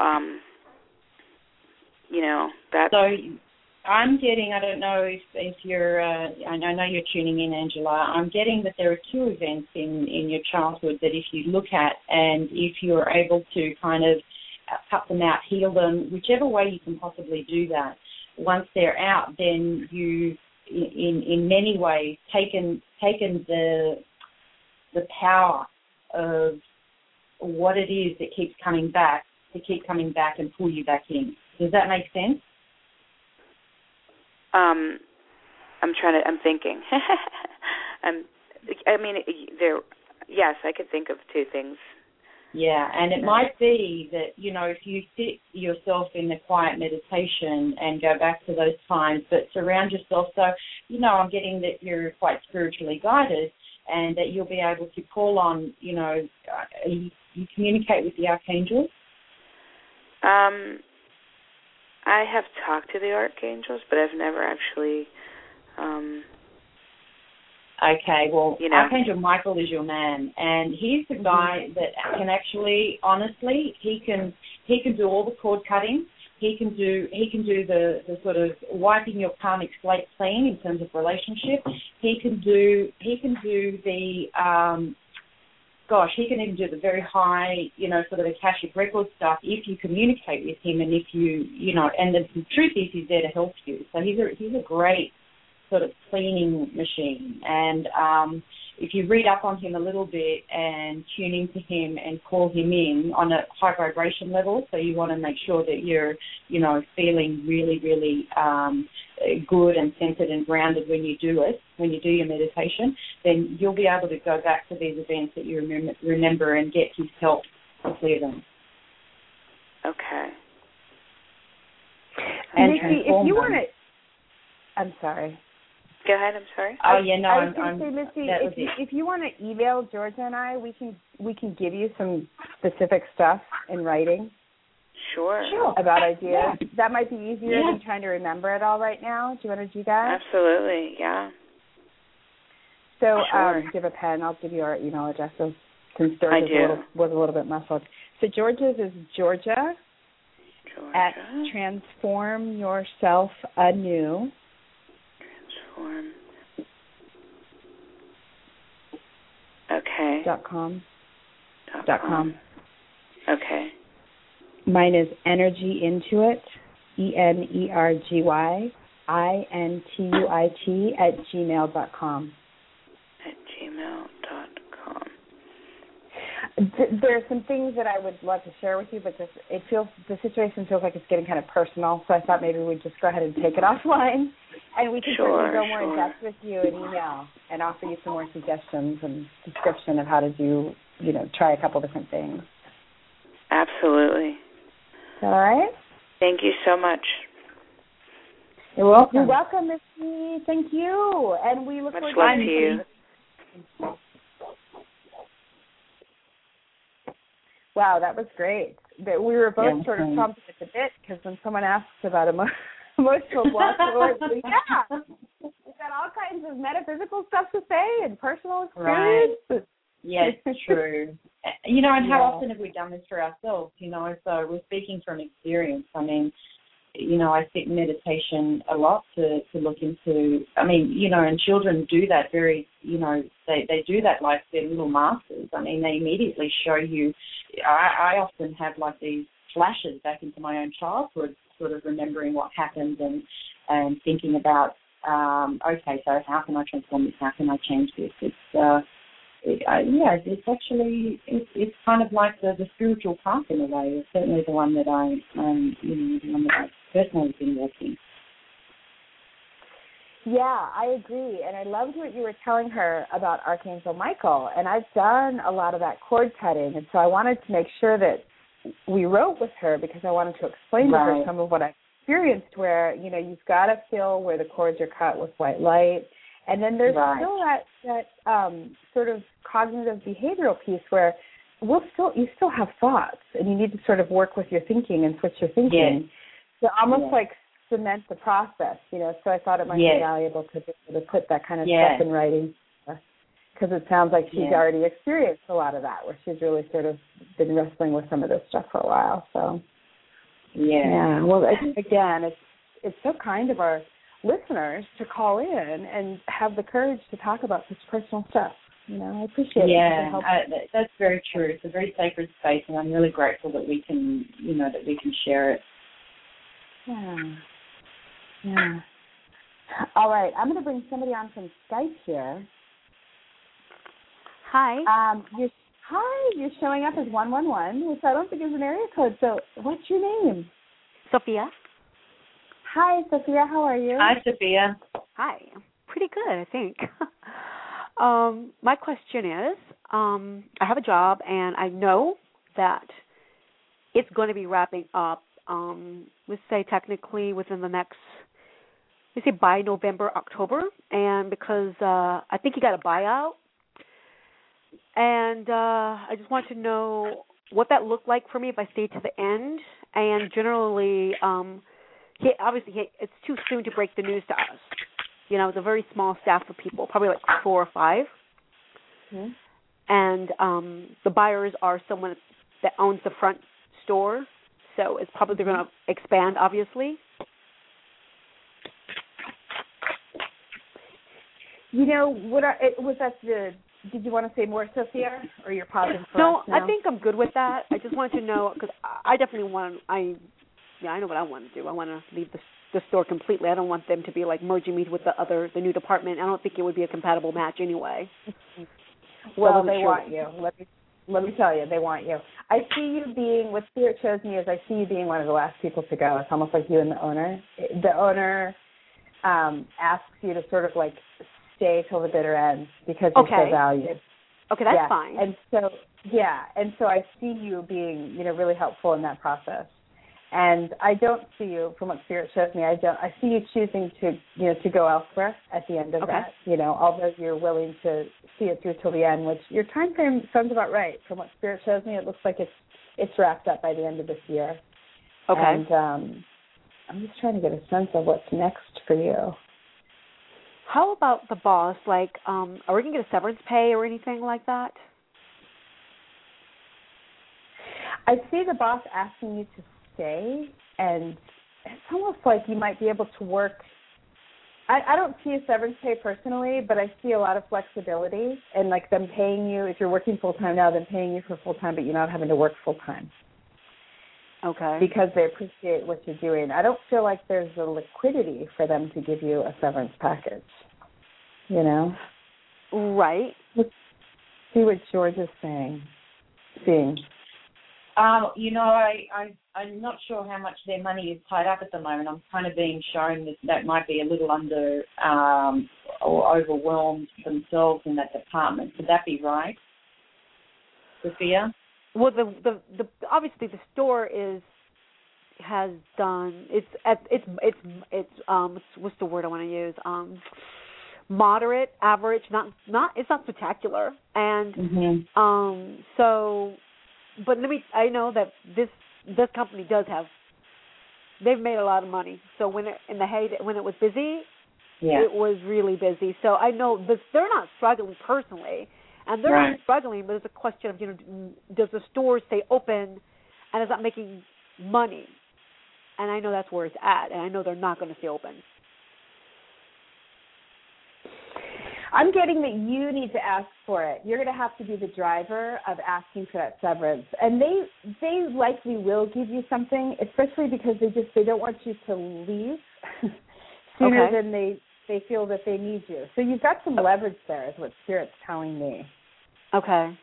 you know, that's... So I'm getting, I don't know if you're, I know you're tuning in, Angela, I'm getting that there are two events in your childhood that if you look at, and if you're able to kind of cut them out, heal them, whichever way you can possibly do that, once they're out, then you've, in many ways, taken the power of what it is that keeps coming back and pull you back in. Does that make sense? I'm thinking. Yes, I could think of two things. Yeah, and it might be that, if you sit yourself in the quiet meditation and go back to those times, but surround yourself. So, I'm getting that you're quite spiritually guided and that you'll be able to call on, you communicate with the archangels. I have talked to the archangels, but I've never actually... Okay, well, Archangel Michael is your man, and he's the guy that can actually, honestly, he can do all the cord cutting. He can do the sort of wiping your karmic slate clean in terms of relationship. He can do the he can even do the very high, sort of Akashic record stuff if you communicate with him and if you and the truth is he's there to help you. So he's a great sort of cleaning machine. And if you read up on him a little bit and tune into him and call him in on a high vibration level, so you want to make sure that you're, feeling really, really good and centered and grounded when you do your meditation, then you'll be able to go back to these events that you remember and get his help to clear them. Okay. And Nikki, if you want to... I'm sorry. Go ahead. I'm sorry. Oh yeah, no. I was going to say, Misty, if you want to email Georgia and I, we can give you some specific stuff in writing. Sure. About ideas. Yeah. That might be easier than trying to remember it all right now. Do you want to do that? Absolutely. Yeah. So, do you have a pen? I'll give you our email address. Since Georgia's was a little bit muffled. So Georgia's is Georgia at Transform Yourself Anew. Okay. .com. Okay. Mine is Energy Intuit, ENERGYINTUIT @gmail.com. @gmail.com. There are some things that I would love to share with you, but the situation feels like it's getting kind of personal, so I thought maybe we'd just go ahead and take it offline, and we can certainly go more in depth with you in email and offer you some more suggestions and description of how to do, try a couple different things. Absolutely. All right? Thank you so much. You're welcome. You're welcome, Missy. Thank you. And we look forward to much love to you. Wow, that was great. We were both sort of chomping at the bit because when someone asks about emotional block, we've got all kinds of metaphysical stuff to say and personal experience. Right. Yes, true. And how often have we done this for ourselves? So we're speaking from experience. I mean, I sit in meditation a lot to look into, and children do that very, they do that like they're little masters. I mean, they immediately show you, I often have like these flashes back into my own childhood, sort of remembering what happened and thinking about, okay, so how can I transform this? How can I change this? It's actually, it's kind of like the spiritual path in a way. It's certainly the one that I personally been working. Yeah, I agree. And I loved what you were telling her about Archangel Michael. And I've done a lot of that cord cutting. And so I wanted to make sure that we wrote with her because I wanted to explain to her some of what I experienced where, you've got to feel where the cords are cut with white light. And then there's still that sort of cognitive behavioral piece where you still have thoughts and you need to sort of work with your thinking and switch your thinking. So almost like cement the process, so I thought it might be valuable to put that kind of stuff in writing because it sounds like she's already experienced a lot of that where she's really sort of been wrestling with some of this stuff for a while. So, well, again, it's so kind of our listeners to call in and have the courage to talk about such personal stuff. I appreciate it. Yeah, that's very true. It's a very sacred space, and I'm really grateful that we can, share it. Yeah. All right, I'm going to bring somebody on from Skype here. Hi. Hi, you're showing up as 111, which I don't think is an area code. So what's your name? Sophia. Hi, Sophia. How are you? Hi, Sophia. Hi. Pretty good, I think. My question is, I have a job, and I know that it's going to be wrapping up, let's say technically within the next, let's say by November, October, and because I think you got a buyout, and I just want to know what that looked like for me if I stayed to the end, and generally, it's too soon to break the news to us. You know, it's a very small staff of people, probably like 4 or 5. Mm-hmm. And the buyers are someone that owns the front store, so it's probably they're going to expand, obviously. You know, did you want to say more, Sophia, or you're pausing for No, us now? I think I'm good with that. I just wanted to know, because I definitely I know what I want to do. I want to leave the store completely. I don't want them to be like merging me with the new department. I don't think it would be a compatible match anyway. Well, they want you. Let me tell you, they want you. I see you being, what Spirit shows me is I see you being one of the last people to go. It's almost like you and the owner. The owner asks you to sort of like stay till the bitter end because you're so valued. Okay, that's fine. And so I see you being, really helpful in that process. And I don't see you, from what Spirit shows me, I see you choosing to go elsewhere at the end of that. Although you're willing to see it through till the end, which your time frame sounds about right. From what Spirit shows me, it looks like it's wrapped up by the end of this year. Okay. And I'm just trying to get a sense of what's next for you. How about the boss? Like, are we going to get a severance pay or anything like that? I see the boss asking you to stay, and it's almost like you might be able to work. I don't see a severance pay personally, but I see a lot of flexibility and like them paying you, if you're working full-time now, them paying you for full-time, but you're not having to work full-time. Okay. Because they appreciate what you're doing. I don't feel like there's the liquidity for them to give you a severance package, Right. Let's see what George is saying. I'm not sure how much their money is tied up at the moment. I'm kind of being shown that might be a little under or overwhelmed themselves in that department. Would that be right, Sophia? Well, the obviously the store has done it's what's the word I want to use? Moderate, average, not it's not spectacular, and so. But I know that this company they've made a lot of money. So when it was busy, it was really busy. So I know they're not struggling personally, and they're not struggling. But it's a question of does the store stay open, and is that making money? And I know that's where it's at, and I know they're not going to stay open. I'm getting that you need to ask for it. You're going to have to be the driver of asking for that severance. And they likely will give you something, especially because they don't want you to leave sooner than they feel that they need you. So you've got some leverage there is what Spirit's telling me. Okay.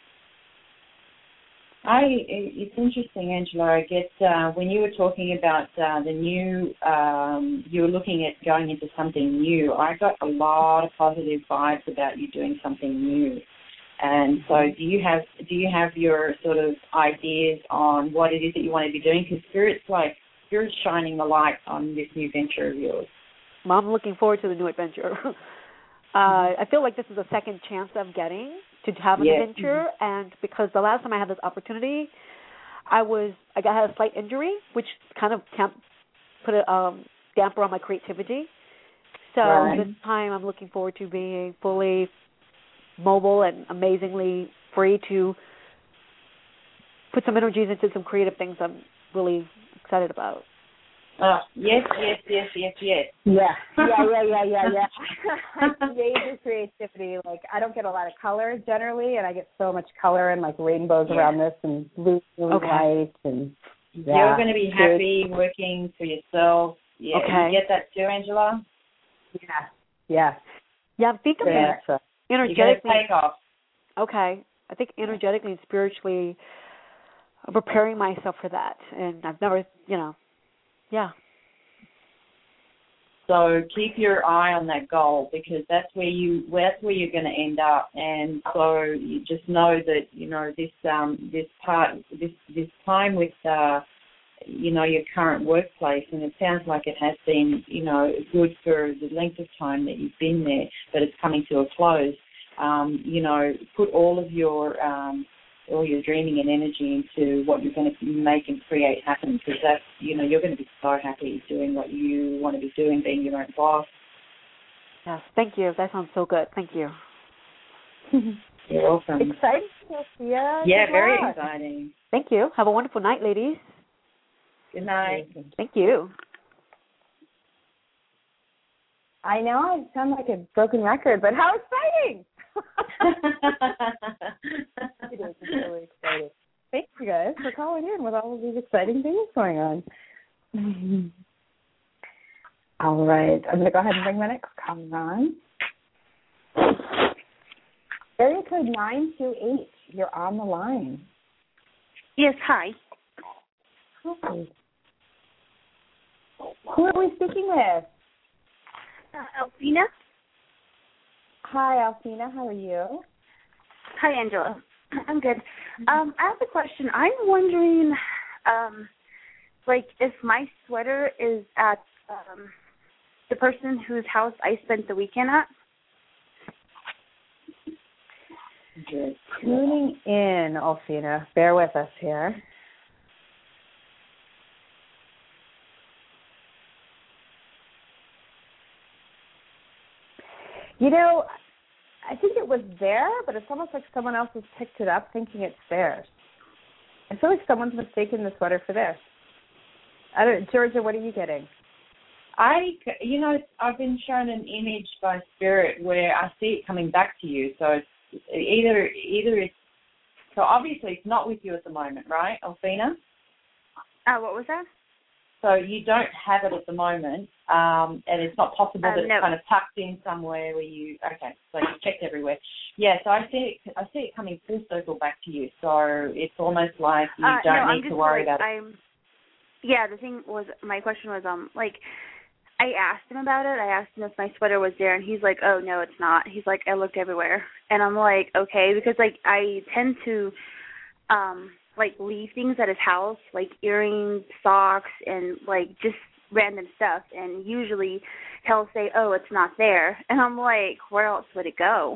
It's interesting, Angela. I guess when you were talking about the new, you were looking at going into something new. I got a lot of positive vibes about you doing something new. And so, do you have your sort of ideas on what it is that you want to be doing? Because Spirit's shining the light on this new venture of yours. Well, I'm looking forward to the new adventure. I feel like this is a second chance I'm getting to have an adventure, and because the last time I had this opportunity, I had a slight injury, which kind of put a damper on my creativity. So this time I'm looking forward to being fully mobile and amazingly free to put some energies into some creative things I'm really excited about. Yes. Yeah. Major creativity. Like, I don't get a lot of color generally, and I get so much color and like rainbows around this and blue and white and. Yeah. You're going to be happy working for yourself. Yeah. You get that too, Angela? Yeah. Yeah, I'm thinking energetically. You're going to take off. Okay. I think energetically and spiritually preparing myself for that. And I've never, yeah. So keep your eye on that goal, because that's where you're going to end up. And so you just know that this time with your current workplace, and it sounds like it has been good for the length of time that you've been there, but it's coming to a close. Put all your dreaming and energy into what you're going to make and create happen, because that's, you're going to be so happy doing what you want to be doing, being your own boss. Yes, thank you. That sounds so good. Thank you. You're welcome. Exciting, Sophia. Yeah, very exciting. Thank you. Have a wonderful night, ladies. Good night. Thank you. I know I sound like a broken record, but how exciting! It is really exciting. Thank you guys for calling in with all of these exciting things going on. All right, I'm going to go ahead and bring my next caller on. Area code 928, you're on the line. Yes, hi. Hi. Who are we speaking with? Alfina. Hi, Alfina. How are you? Hi, Angela. I'm good. I have a question. I'm wondering, if my sweater is at the person whose house I spent the weekend at. Good. Tuning in, Alfina. Bear with us here. I think it was there, but it's almost like someone else has picked it up thinking it's theirs. I feel like someone's mistaken the sweater for theirs. Georgia, what are you getting? I've been shown an image by Spirit where I see it coming back to you. So it's either it's, so obviously it's not with you at the moment, right, Alfina? What was that? So you don't have it at the moment, and it's not possible that no. it's kind of tucked in somewhere where you. Okay, so you checked everywhere. Yeah, so I see it coming full circle back to you. So it's almost like you don't need to worry about it. Yeah, the thing was, my question was, I asked him about it. I asked him if my sweater was there, and he's like, oh, no, it's not. He's like, I looked everywhere. And I'm like, okay, because, I tend to, leave things at his house, like earrings, socks, and, just random stuff. And usually he'll say, oh, it's not there. And I'm like, where else would it go?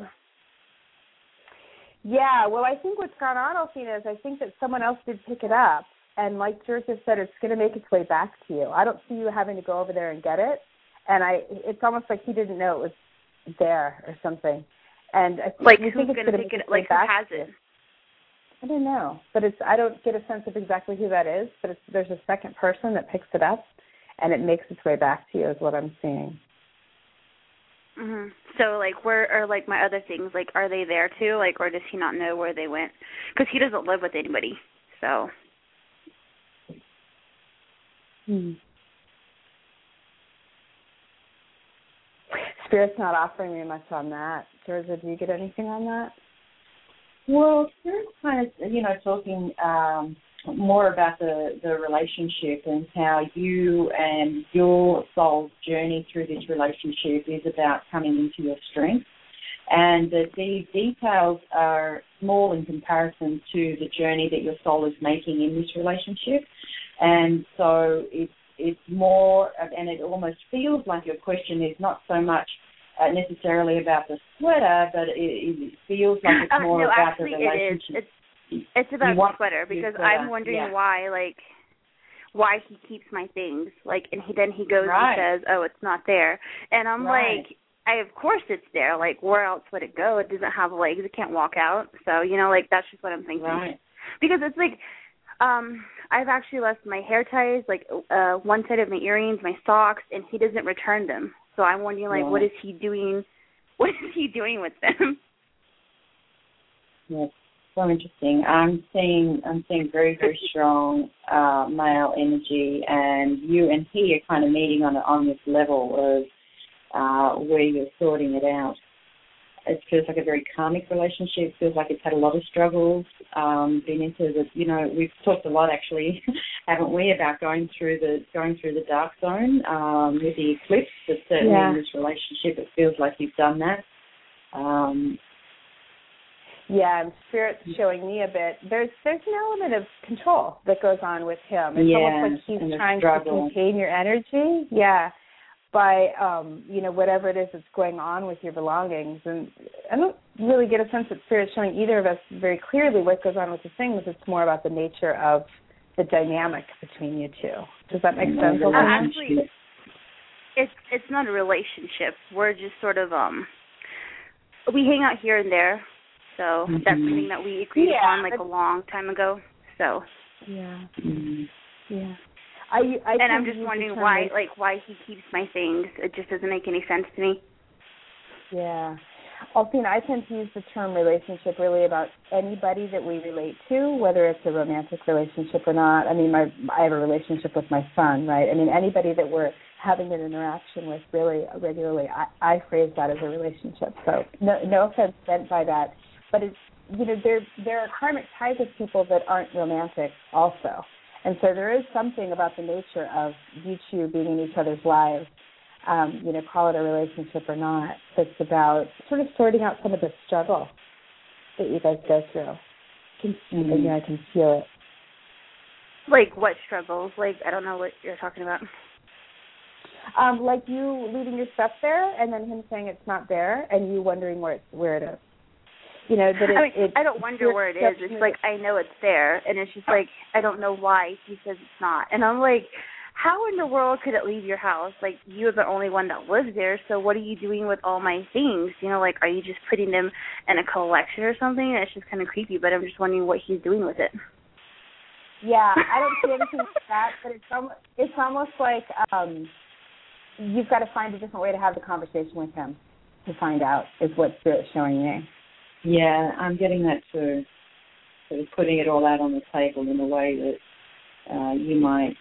Yeah, well, I think what's gone on, Alfina, is I think that someone else did pick it up. And like Georgia said, it's going to make its way back to you. I don't see you having to go over there and get it. And it's almost like he didn't know it was there or something. And I think who's going to pick it up? Who has it? I don't know, but I don't get a sense of exactly who that is. But there's a second person that picks it up, and it makes its way back to you, is what I'm seeing. Mhm. So where are my other things? Are they there too? Or does he not know where they went? Because he doesn't live with anybody, so. Spirit's not offering me much on that. Georgia, do you get anything on that? Well, Spirit's kind of, talking more about the relationship and how you and your soul's journey through this relationship is about coming into your strength. And the details are small in comparison to the journey that your soul is making in this relationship. And so it's more, and it almost feels like your question is not so much necessarily about the sweater, but it feels like it's more about the relationship. It's about the sweater, because I'm wondering why he keeps my things, and then he goes and says, oh, it's not there. And I'm of course it's there. Where else would it go? It doesn't have legs. It can't walk out. So, that's just what I'm thinking. Right. Because it's I've actually left my hair ties, one side of my earrings, my socks, and he doesn't return them. So I'm wondering, what is he doing? What is he doing with them? Yes, so interesting. I'm seeing very, very strong male energy, and you and he are kind of meeting on this level of where you're sorting it out. it feels like a very karmic relationship. It feels like it's had a lot of struggles. Been into the, we've talked a lot actually, haven't we, about going through the dark zone with the eclipse. But certainly in this relationship, it feels like you've done that. And Spirit's showing me a bit. There's an element of control that goes on with him. It's almost like he's trying to contain your energy. Yeah. By whatever it is that's going on with your belongings. And I don't really get a sense that Spirit's showing either of us very clearly what goes on with the things. It's more about the nature of the dynamic between you two. Does that make sense? Actually, it's not a relationship. We're just sort of we hang out here and there. So that's something that we agreed upon like a long time ago. So and I'm just wondering why he keeps my things. It just doesn't make any sense to me. Yeah. Althena, I tend to use the term relationship really about anybody that we relate to, whether it's a romantic relationship or not. I mean, I have a relationship with my son, right? I mean, anybody that we're having an interaction with really regularly, I phrase that as a relationship. So no offense meant by that. But it's, there are karmic ties with people that aren't romantic also. And so there is something about the nature of you two being in each other's lives, call it a relationship or not, that's about sort of sorting out some of the struggle that you guys go through. I can feel it. Like what struggles? Like, I don't know what you're talking about. Like you leaving your stuff there and then him saying it's not there and you wondering where it is. I don't wonder where it is. It's like I know it's there, and it's just like I don't know why he says it's not. And I'm like, how in the world could it leave your house? Like, you're the only one that lives there, so what are you doing with all my things? Are you just putting them in a collection or something? It's just kind of creepy, but I'm just wondering what he's doing with it. Yeah, I don't see anything like that, but it's almost like you've got to find a different way to have the conversation with him to find out, is what Spirit's showing me. Yeah, I'm getting that too. Sort of putting it all out on the table in a way that you might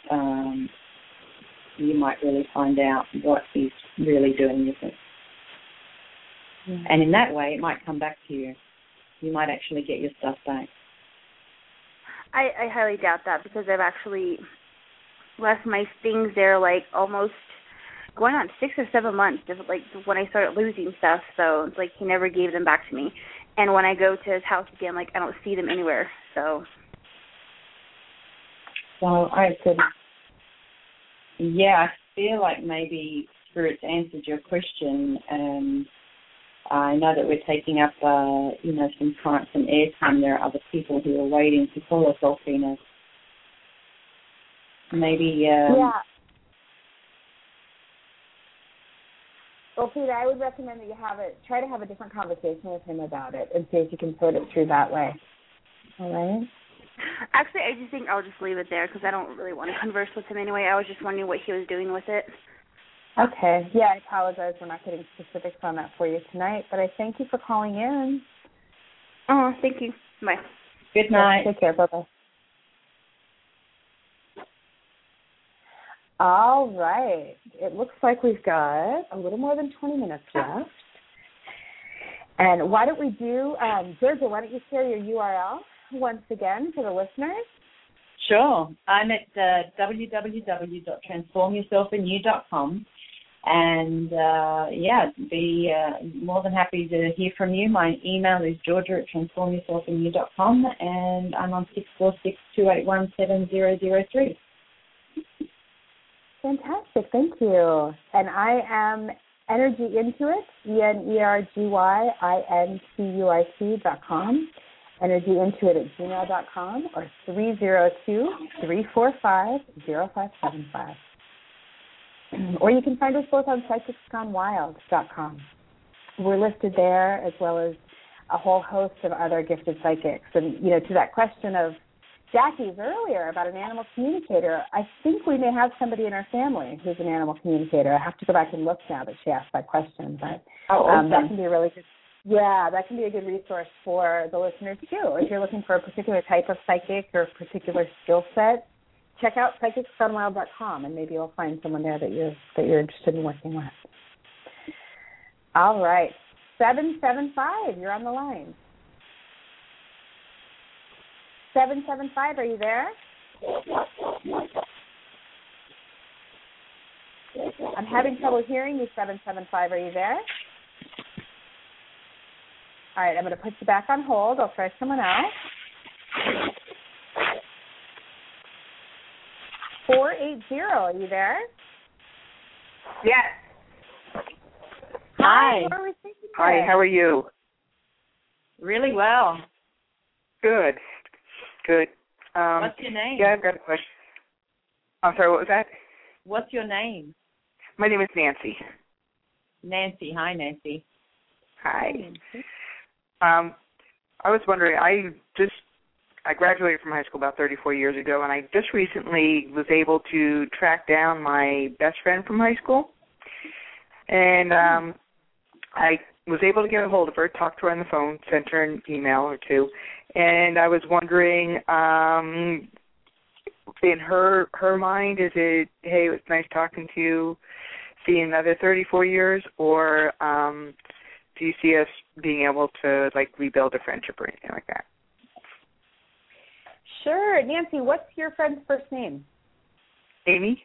really find out what he's really doing with it. Yeah. And in that way, it might come back to you. You might actually get your stuff back. I highly doubt that because I've actually left my things there like almost going on 6 or 7 months, like when I started losing stuff. So it's like he never gave them back to me. And when I go to his house again, like I don't see them anywhere. So I feel like maybe Spirit's answered your question. And I know that we're taking up, some airtime. There are other people who are waiting to call us, Althena. Maybe. Well, Peter, I would recommend that you try to have a different conversation with him about it and see if you can sort it through that way. All right? Actually, I just think I'll just leave it there because I don't really want to converse with him anyway. I was just wondering what he was doing with it. Okay. Yeah, I apologize. We're not getting specifics on that for you tonight, but I thank you for calling in. Oh, thank you. Bye. Good night. Take care. Bye-bye. All right. It looks like we've got a little more than 20 minutes left. And why don't we do, Georgia, why don't you share your URL once again for the listeners? Sure. I'm at www.transformyourselfanew.com. And, be more than happy to hear from you. My email is georgia@transformyourselfanew.com, and I'm on 646-281-7003. Fantastic. Thank you. And I am Energy Intuit, EnergyIntuit.com, energyintuit@gmail.com, or 302-345-0575. Or you can find us both on psychicsgonewild.com. We're listed there as well as a whole host of other gifted psychics. And, to that question of Jackie's earlier about an animal communicator, I think we may have somebody in our family who's an animal communicator. I have to go back and look now that she asked that question. But awesome. That can be a really good, that can be a good resource for the listeners too. If you're looking for a particular type of psychic or a particular skill set, check out psychicsgonewild.com, and maybe you'll find someone there that you're interested in working with. All right. 775, you're on the line. 775, are you there? I'm having trouble hearing you, 775. Are you there? All right, I'm going to put you back on hold. I'll try someone else. 480, are you there? Yes. Hi. What are we thinking today? Hi, how are you? Really well. Good. What's your name? Yeah, I've got a question. I'm sorry, what was that? What's your name? My name is Nancy. Nancy. Hi, Nancy. Hi. I was wondering, I graduated from high school about 34 years ago, and I just recently was able to track down my best friend from high school. And I was able to get a hold of her, talk to her on the phone, sent her an email or two. And I was wondering, in her mind, is it, hey, it was nice talking to you, see you in another 34 years, or do you see us being able to, like, rebuild a friendship or anything like that? Sure. Nancy, what's your friend's first name? Amy.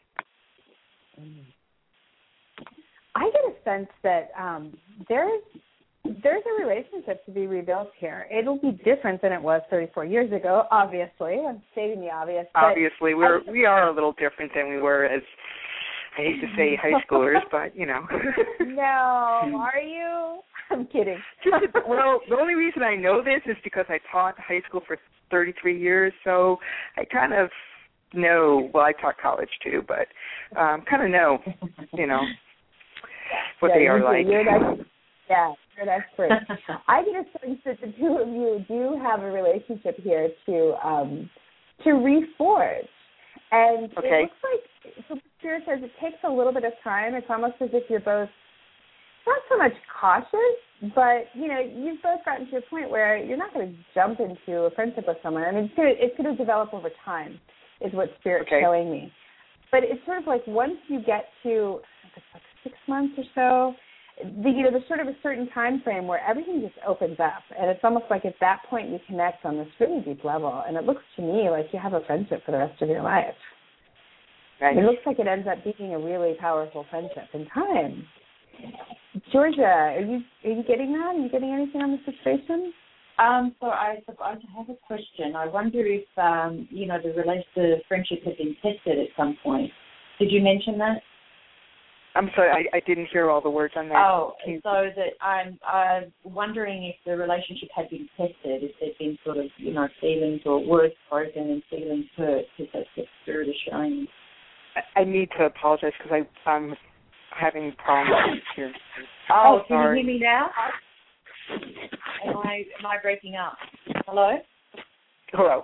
I get a sense that there's a relationship to be rebuilt here. It'll be different than it was 34 years ago, obviously. I'm stating the obvious. Obviously, we are a little different than we were as, I hate to say, high schoolers, but, you know. No, are you? I'm kidding. Well, the only reason I know this is because I taught high school for 33 years, so I kind of know, well, I taught college too, but kind of know, you know, what they are like. You're an expert. I get a sense that the two of you do have a relationship here to reforge. And It looks like, so Spirit says it takes a little bit of time. It's almost as if you're both not so much cautious, but, you know, you've both gotten to a point where you're not going to jump into a friendship with someone. I mean, it's going to develop over time is what Spirit's showing me. But it's sort of like once you get to, it's like 6 months or so, there's sort of a certain time frame where everything just opens up. And it's almost like at that point you connect on this really deep level. And it looks to me like you have a friendship for the rest of your life. Right. It looks like it ends up being a really powerful friendship in time. Georgia, are you getting that? Are you getting anything on the situation? So I have a question. I wonder if the friendship had been tested at some point. Did you mention that? I'm sorry, I didn't hear all the words on that. Oh, so that I'm wondering if the relationship had been tested, if there'd been sort of, feelings or words spoken and feelings hurt, because that's what Spirit is showing. I need to apologize because I'm having problems here. Oh, can you hear me now? Am I breaking up? Hello? Hello?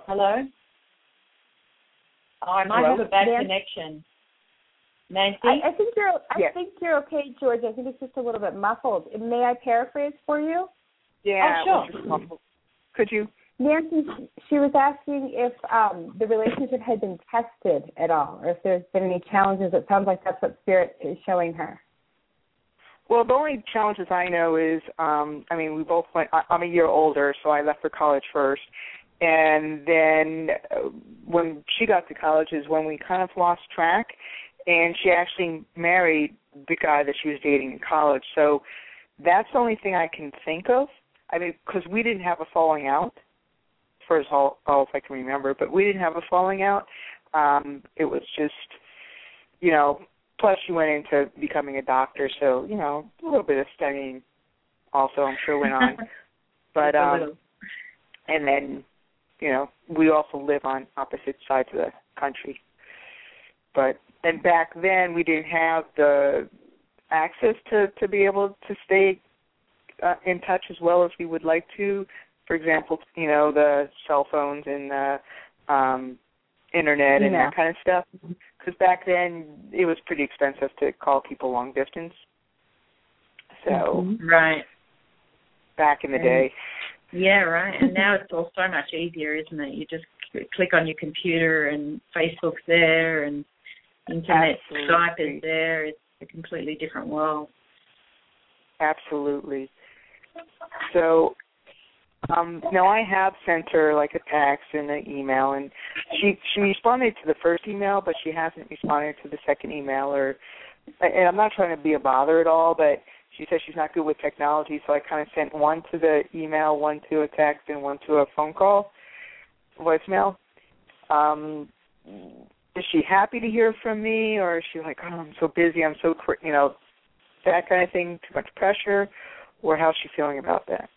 Oh, I might have a bad connection. Nancy? I think you're okay, George. I think it's just a little bit muffled. May I paraphrase for you? Yeah. Oh, sure. Could you? Nancy, she was asking if the relationship had been tested at all, or if there's been any challenges. It sounds like that's what Spirit is showing her. Well, the only challenges I know is, we both went, I'm a year older, so I left for college first. And then when she got to college is when we kind of lost track. And she actually married the guy that she was dating in college. So that's the only thing I can think of. I mean, because we didn't have a falling out, for as all as I can remember, but we didn't have a falling out. It was just, plus she went into becoming a doctor, so, a little bit of studying also I'm sure went on. But, and then, we also live on opposite sides of the country. And back then we didn't have the access to be able to stay in touch as well as we would like to. For example, the cell phones and the internet and that kind of stuff. Because back then it was pretty expensive to call people long distance. So right, back in the day. Yeah, right. And now it's all so much easier, isn't it? You just click on your computer and Facebook's there and internet, Skype is there. It's a completely different world. Absolutely. So now I have sent her like a text and an email, and she responded to the first email, but she hasn't responded to the second email. And I'm not trying to be a bother at all, but she says she's not good with technology, so I kind of sent one to the email, one to a text, and one to a phone call, voicemail. Is she happy to hear from me, or is she like, oh, I'm so busy, I'm so, that kind of thing, too much pressure, or how's she feeling about that?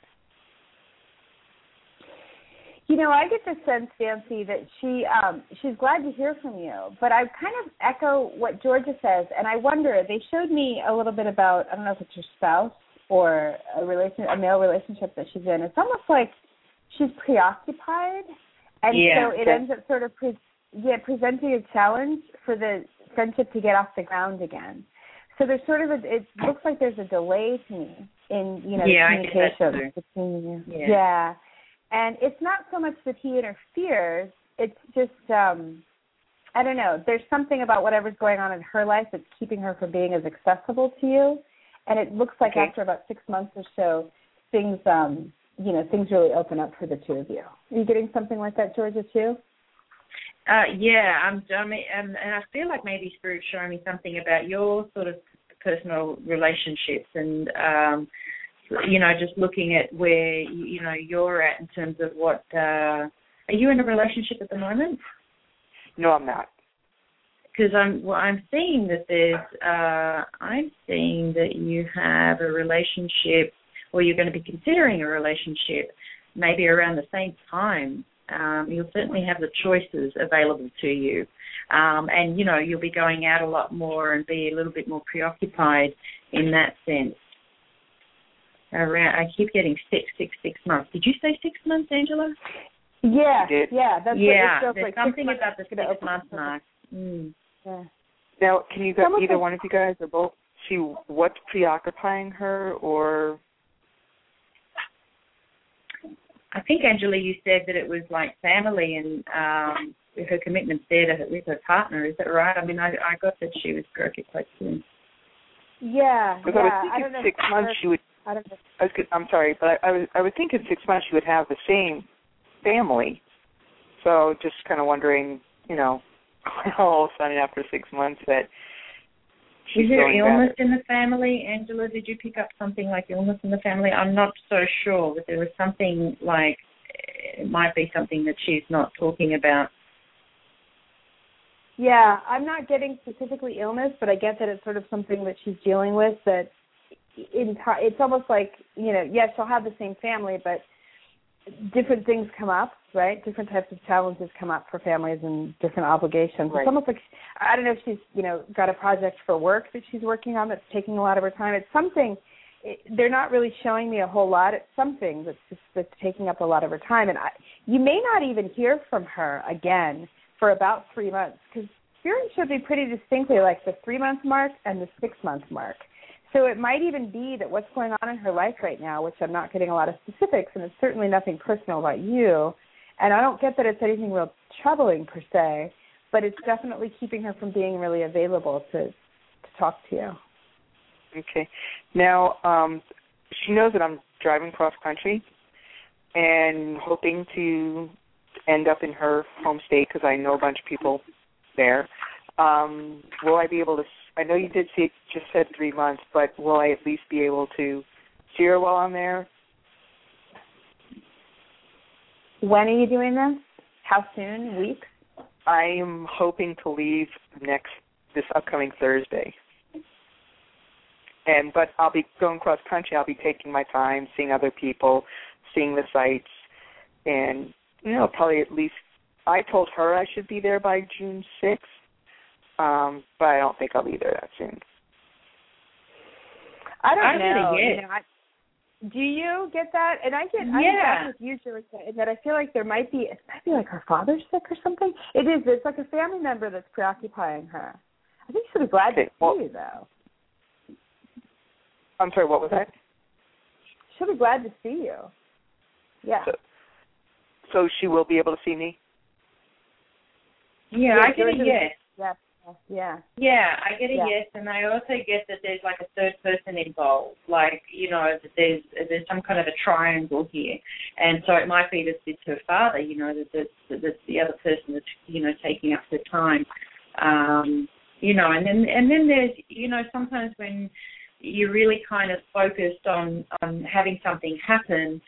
I get the sense, Nancy, that she's glad to hear from you. But I kind of echo what Georgia says, and I wonder, they showed me a little bit about, I don't know if it's your spouse or a male relationship that she's in. It's almost like she's preoccupied, and so it ends up sort of presenting a challenge for the friendship to get off the ground again. So there's sort of it looks like there's a delay to me in the communication between you. Yeah. And it's not so much that he interferes, it's just, I don't know, there's something about whatever's going on in her life that's keeping her from being as accessible to you. And it looks like after about 6 months or so, things really open up for the two of you. Are you getting something like that, Georgia, too? And I feel like maybe Spirit's showing me something about your sort of personal relationships and, just looking at where, you're at in terms of what, are you in a relationship at the moment? No, I'm not. Because I'm seeing that I'm seeing that you have a relationship, or you're going to be considering a relationship maybe around the same time. You'll certainly have the choices available to you. And, you'll be going out a lot more and be a little bit more preoccupied in that sense. I keep getting 6 months. Did you say 6 months, Angela? Yeah, that's what it feels there's like. Something about the 6 month mark. Yeah. Now, can you either one of you guys or both see what's preoccupying her, or? I think, Angela, you said that it was like family and her commitments there with her partner. Is that right? I mean, I got that she was preoccupied soon. Yeah. I would think in 6 months she would. I'm sorry, but I would think in 6 months you would have the same family. So just kind of wondering, all of a sudden after 6 months that she's is there illness better. in the family, Angela? Did you pick up something like illness in the family? I'm not so sure, but there was something like it might be something that she's not talking about. Yeah, I'm not getting specifically illness, but I get that it's sort of something that she's dealing with that it's almost like, yes, she'll have the same family, but different things come up, right? Different types of challenges come up for families and different obligations. Right. It's almost like, I don't know if she's, got a project for work that she's working on that's taking a lot of her time. It's something, they're not really showing me a whole lot. It's something that's taking up a lot of her time. And you may not even hear from her again for about 3 months, because Spirit should be pretty distinctly like the 3 month mark and the 6 month mark. So it might even be that what's going on in her life right now, which I'm not getting a lot of specifics, and it's certainly nothing personal about you, and I don't get that it's anything real troubling per se, but it's definitely keeping her from being really available to talk to you. Okay. Now, she knows that I'm driving cross country and hoping to end up in her home state because I know a bunch of people there. Will I be able to? I know you just said 3 months, but will I at least be able to see her while I'm there? When are you doing this? How soon? Weeks? I am hoping to leave this upcoming Thursday. But I'll be going cross country. I'll be taking my time, seeing other people, seeing the sights, and probably at least. I told her I should be there by June 6th. But I don't think I'll be there that soon. I don't know. Do you get that? And I get with you, Georgia, in that I feel like it might be like her father's sick or something. It is. It's like a family member that's preoccupying her. I think she'll be glad to see you, though. I'm sorry, what was that? She'll be glad to see you. Yeah. So she will be able to see me? Yeah, I get a yes. Yeah. Yeah. Yeah, I get a yes, and I also get that there's like a third person involved, like, that there's some kind of a triangle here, and so it might be that it's her father, that the other person that's, taking up the time, and then there's, sometimes when you're really kind of focused on having something happen,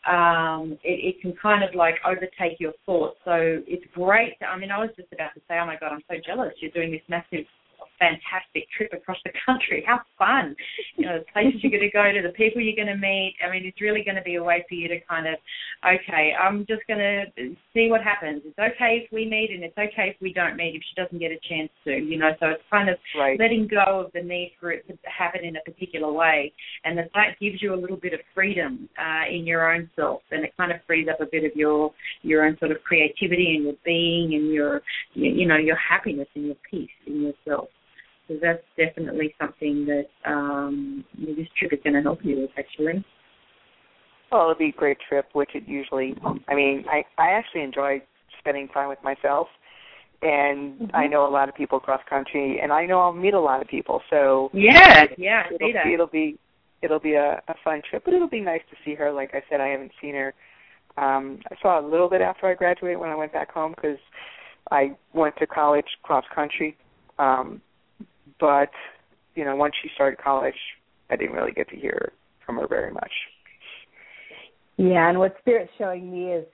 it can kind of like overtake your thoughts. So it's great. I was just about to say, oh my God, I'm so jealous. You're doing this massive, fantastic trip across the country. How fun. The places you're going to go to, the people you're going to meet. It's really going to be a way for you to kind of, okay, I'm just going to see what happens. It's okay if we meet and it's okay if we don't meet if she doesn't get a chance to, so it's kind of letting go of the need for it to happen in a particular way, and that gives you a little bit of freedom in your own self, and it kind of frees up a bit of your own sort of creativity and your being and your happiness and your peace in yourself. So that's definitely something that this trip is going to help you with, actually. Well, it'll be a great trip, which it usually, I actually enjoy spending time with myself, and I know a lot of people cross country, and I know I'll meet a lot of people. So it'll be a fun trip, but it'll be nice to see her. Like I said, I haven't seen her. I saw a little bit after I graduated when I went back home because I went to college cross country. But, once she started college, I didn't really get to hear from her very much. Yeah, and what Spirit's showing me is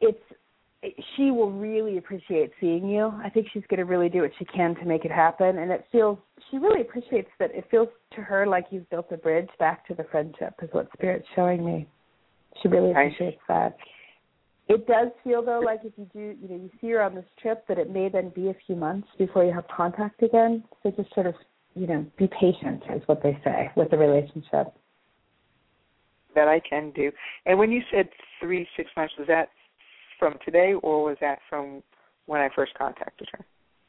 she will really appreciate seeing you. I think she's going to really do what she can to make it happen. And she really appreciates that it feels to her like you've built a bridge back to the friendship is what Spirit's showing me. She really appreciates that. It does feel, though, like if you do, you see her on this trip, that it may then be a few months before you have contact again. So just sort of, be patient is what they say with the relationship. That I can do. And when you said 3-6 months, was that from today or was that from when I first contacted her?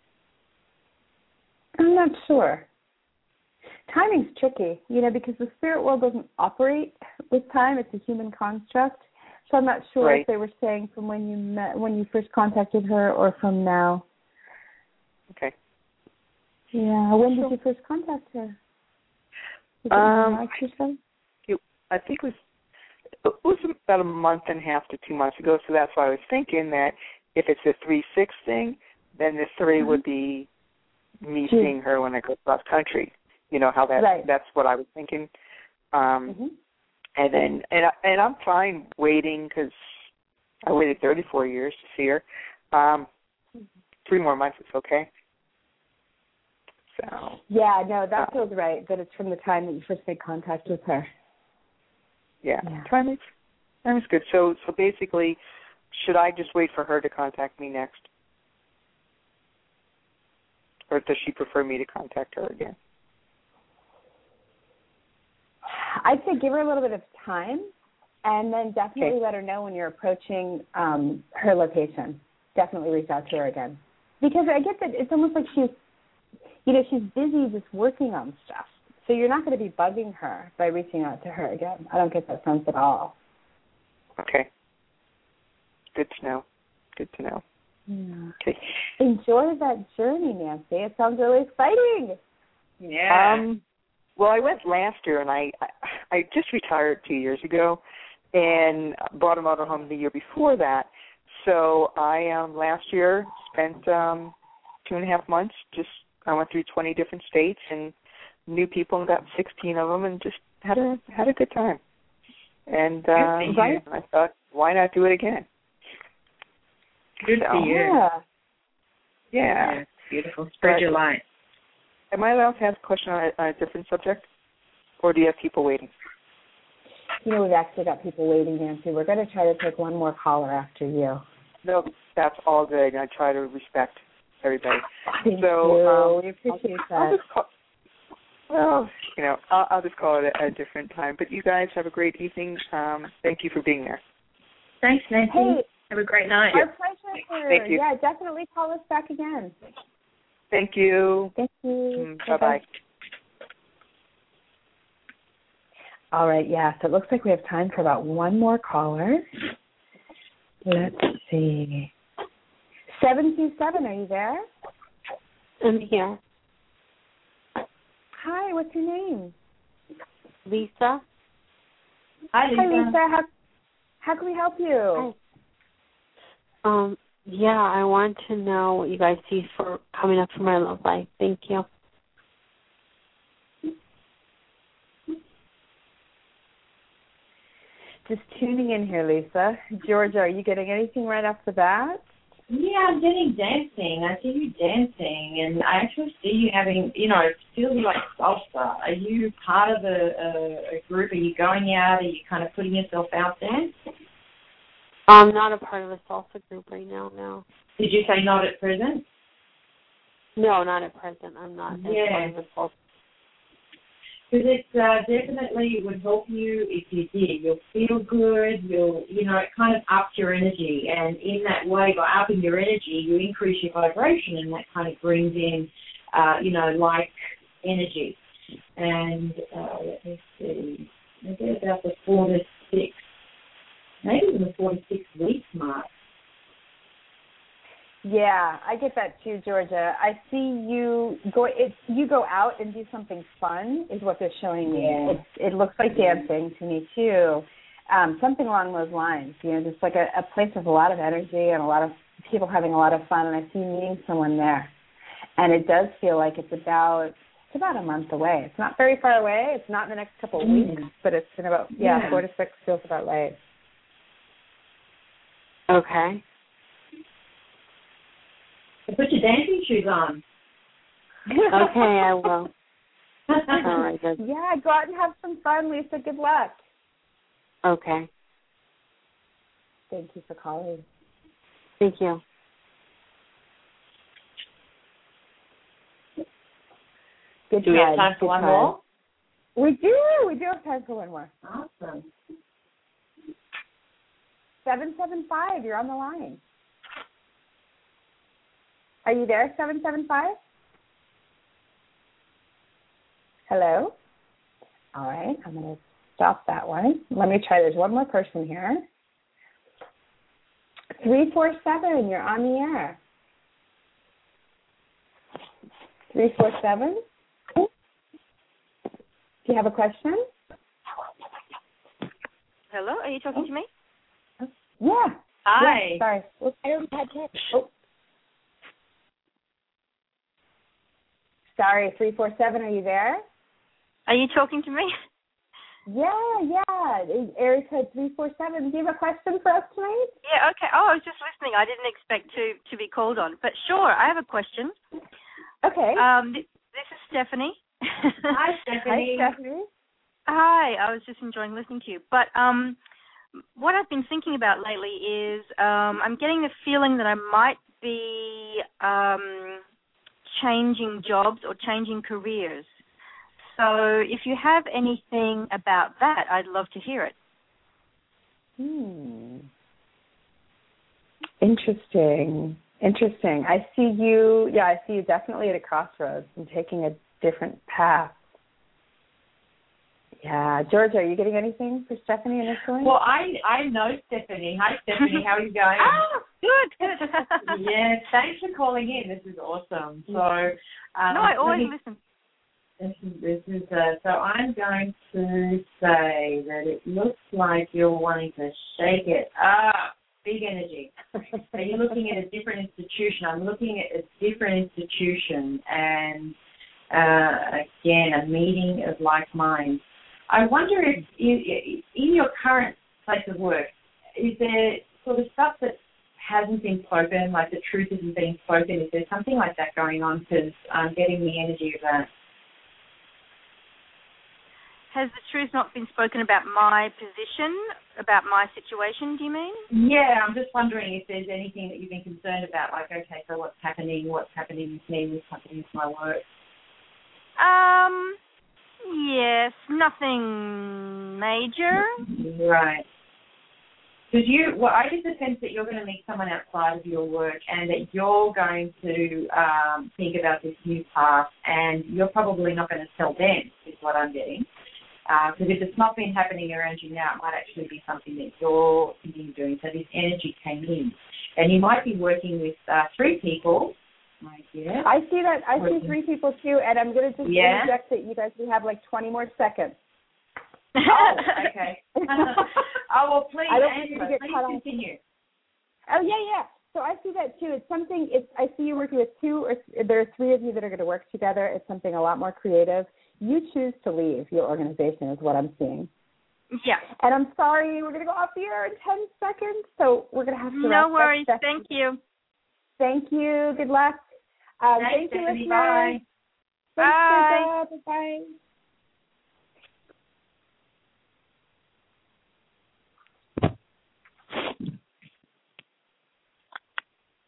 I'm not sure. Timing's tricky, because the spirit world doesn't operate with time. It's a human construct. So I'm not sure if they were saying from when you first contacted her or from now. Okay. Yeah. When did you first contact her? I think it was about a month and a half to 2 months ago. So that's why I was thinking that if it's a 3-6 thing, then the 3 would be me seeing her when I go cross country. How that's what I was thinking. And then, and I'm fine waiting because I waited 34 years to see her. 3 more months is okay. So. Yeah, no, that feels right. That it's from the time that you first made contact with her. Yeah. Time is good. So basically, should I just wait for her to contact me next, or does she prefer me to contact her again? I'd say give her a little bit of time, and then definitely let her know when you're approaching her location. Definitely reach out to her again. Because I get that it's almost like she's busy just working on stuff. So you're not going to be bugging her by reaching out to her again. I don't get that sense at all. Okay. Good to know. Yeah. Okay. Enjoy that journey, Nancy. It sounds really exciting. Yeah. Well, I went last year, and I just retired 2 years ago, and bought a motorhome the year before that. So I last year spent 2.5 months. I went through 20 different states and knew people and got 16 of them, and just had a good time. And I thought, why not do it again? Good for you. Yeah. Beautiful. Spread your light. Am I allowed to ask a question on a different subject, or do you have people waiting? We've actually got people waiting, Nancy. We're going to try to take one more caller after you. No, that's all good. I try to respect everybody. Thank you. We appreciate that. I'll just call it a different time. But you guys have a great evening. Thank you for being there. Thanks, Nancy. Hey, have a great night. Our pleasure. Thank you. Yeah, definitely call us back again. Thank you. Thank you. Bye-bye. All right, so it looks like we have time for about one more caller. Let's see. 727, are you there? I'm here. Hi, what's your name? Lisa. Hi, Lisa. Hi, Lisa. How can we help you? Hi. Yeah, I want to know what you guys see for coming up for my love life. Thank you. Just tuning in here, Lisa. Georgia, are you getting anything right off the bat? Yeah, I'm getting dancing. I see you dancing, and I actually see you having, it feels like salsa. Are you part of a group? Are you going out? Are you kind of putting yourself out there? I'm not a part of a salsa group right now, no. Did you say not at present? No, not at present. I'm not part of a salsa. Because it definitely would help you if you did. You'll feel good. It kind of ups your energy. And in that way, by upping your energy, you increase your vibration, and that kind of brings in, like energy. And let me see, maybe about the 4 to 6, maybe even the 4 to 6 weeks mark. Yeah, I get that too, Georgia. I see you go out and do something fun is what they're showing me. Yeah. It looks like dancing to me too. Something along those lines, just like a place with a lot of energy and a lot of people having a lot of fun, and I see you meeting someone there. And it does feel like it's about a month away. It's not very far away. It's not in the next couple of weeks, but it's in about 4 to 6 feels about right. Okay. Put your dancing shoes on. Okay, I will. All right, good. Yeah, go out and have some fun, Lisa. Good luck. Okay. Thank you for calling. Thank you. Good do we have time for one more? We do. We do have time for one more. Awesome. 775, you're on the line. Are you there, 775? Hello? All right, I'm going to stop that one. Let me try. There's one more person here. 347, you're on the air. 347? Do you have a question? Hello, are you talking to me? Yeah. Hi. Yeah, sorry. Sorry, 347, are you there? Are you talking to me? Yeah. Area code 347. Do you have a question for us tonight? Yeah, okay. Oh, I was just listening. I didn't expect to be called on. But sure, I have a question. Okay. This is Stephanie. Hi, Stephanie. Hi, Stephanie. Hi, I was just enjoying listening to you. But what I've been thinking about lately is I'm getting the feeling that I might be changing jobs or changing careers. So if you have anything about that, I'd love to hear it. Interesting. I see you definitely at a crossroads and taking a different path. Yeah. Georgia, are you getting anything for Stephanie initially? Well, I know Stephanie. Hi, Stephanie. How are you going? Good. Yes, thanks for calling in. This is awesome. So, no, I always listen. This is so I'm going to say that it looks like you're wanting to shake it up. Big energy. So you're looking at a different institution. I'm looking at a different institution, and again, a meeting of like minds. I wonder if in your current place of work, is there sort of stuff that hasn't been spoken, like the truth isn't being spoken? Is there something like that going on? Because I'm getting the energy of that. Has the truth not been spoken about my position, about my situation, do you mean? Yeah, I'm just wondering if there's anything that you've been concerned about, like, okay, so what's happening with me, what's happening with my work? Yes, nothing major. Right. Because I get the sense that you're going to meet someone outside of your work and that you're going to think about this new path, and you're probably not going to tell them, is what I'm getting. Because if it's not been happening around you now, it might actually be something that you're thinking of doing. So this energy came in. And you might be working with 3 people, Yeah. I see that. I see 3 people too, and I'm going to just interject that you guys we have like 20 more seconds. Oh, okay. Oh, well, please, I don't want you to get cut off. Continue. Oh, yeah. So I see that too. It's something. I see you working with 2, or there are 3 of you that are going to work together. It's something a lot more creative. You choose to leave your organization is what I'm seeing. Yeah. And I'm sorry, we're going to go off the air in 10 seconds, so we're going to have to. No worries. Thank you. Thank you. Good luck. Thank you, listeners. Bye. Bye. Bye.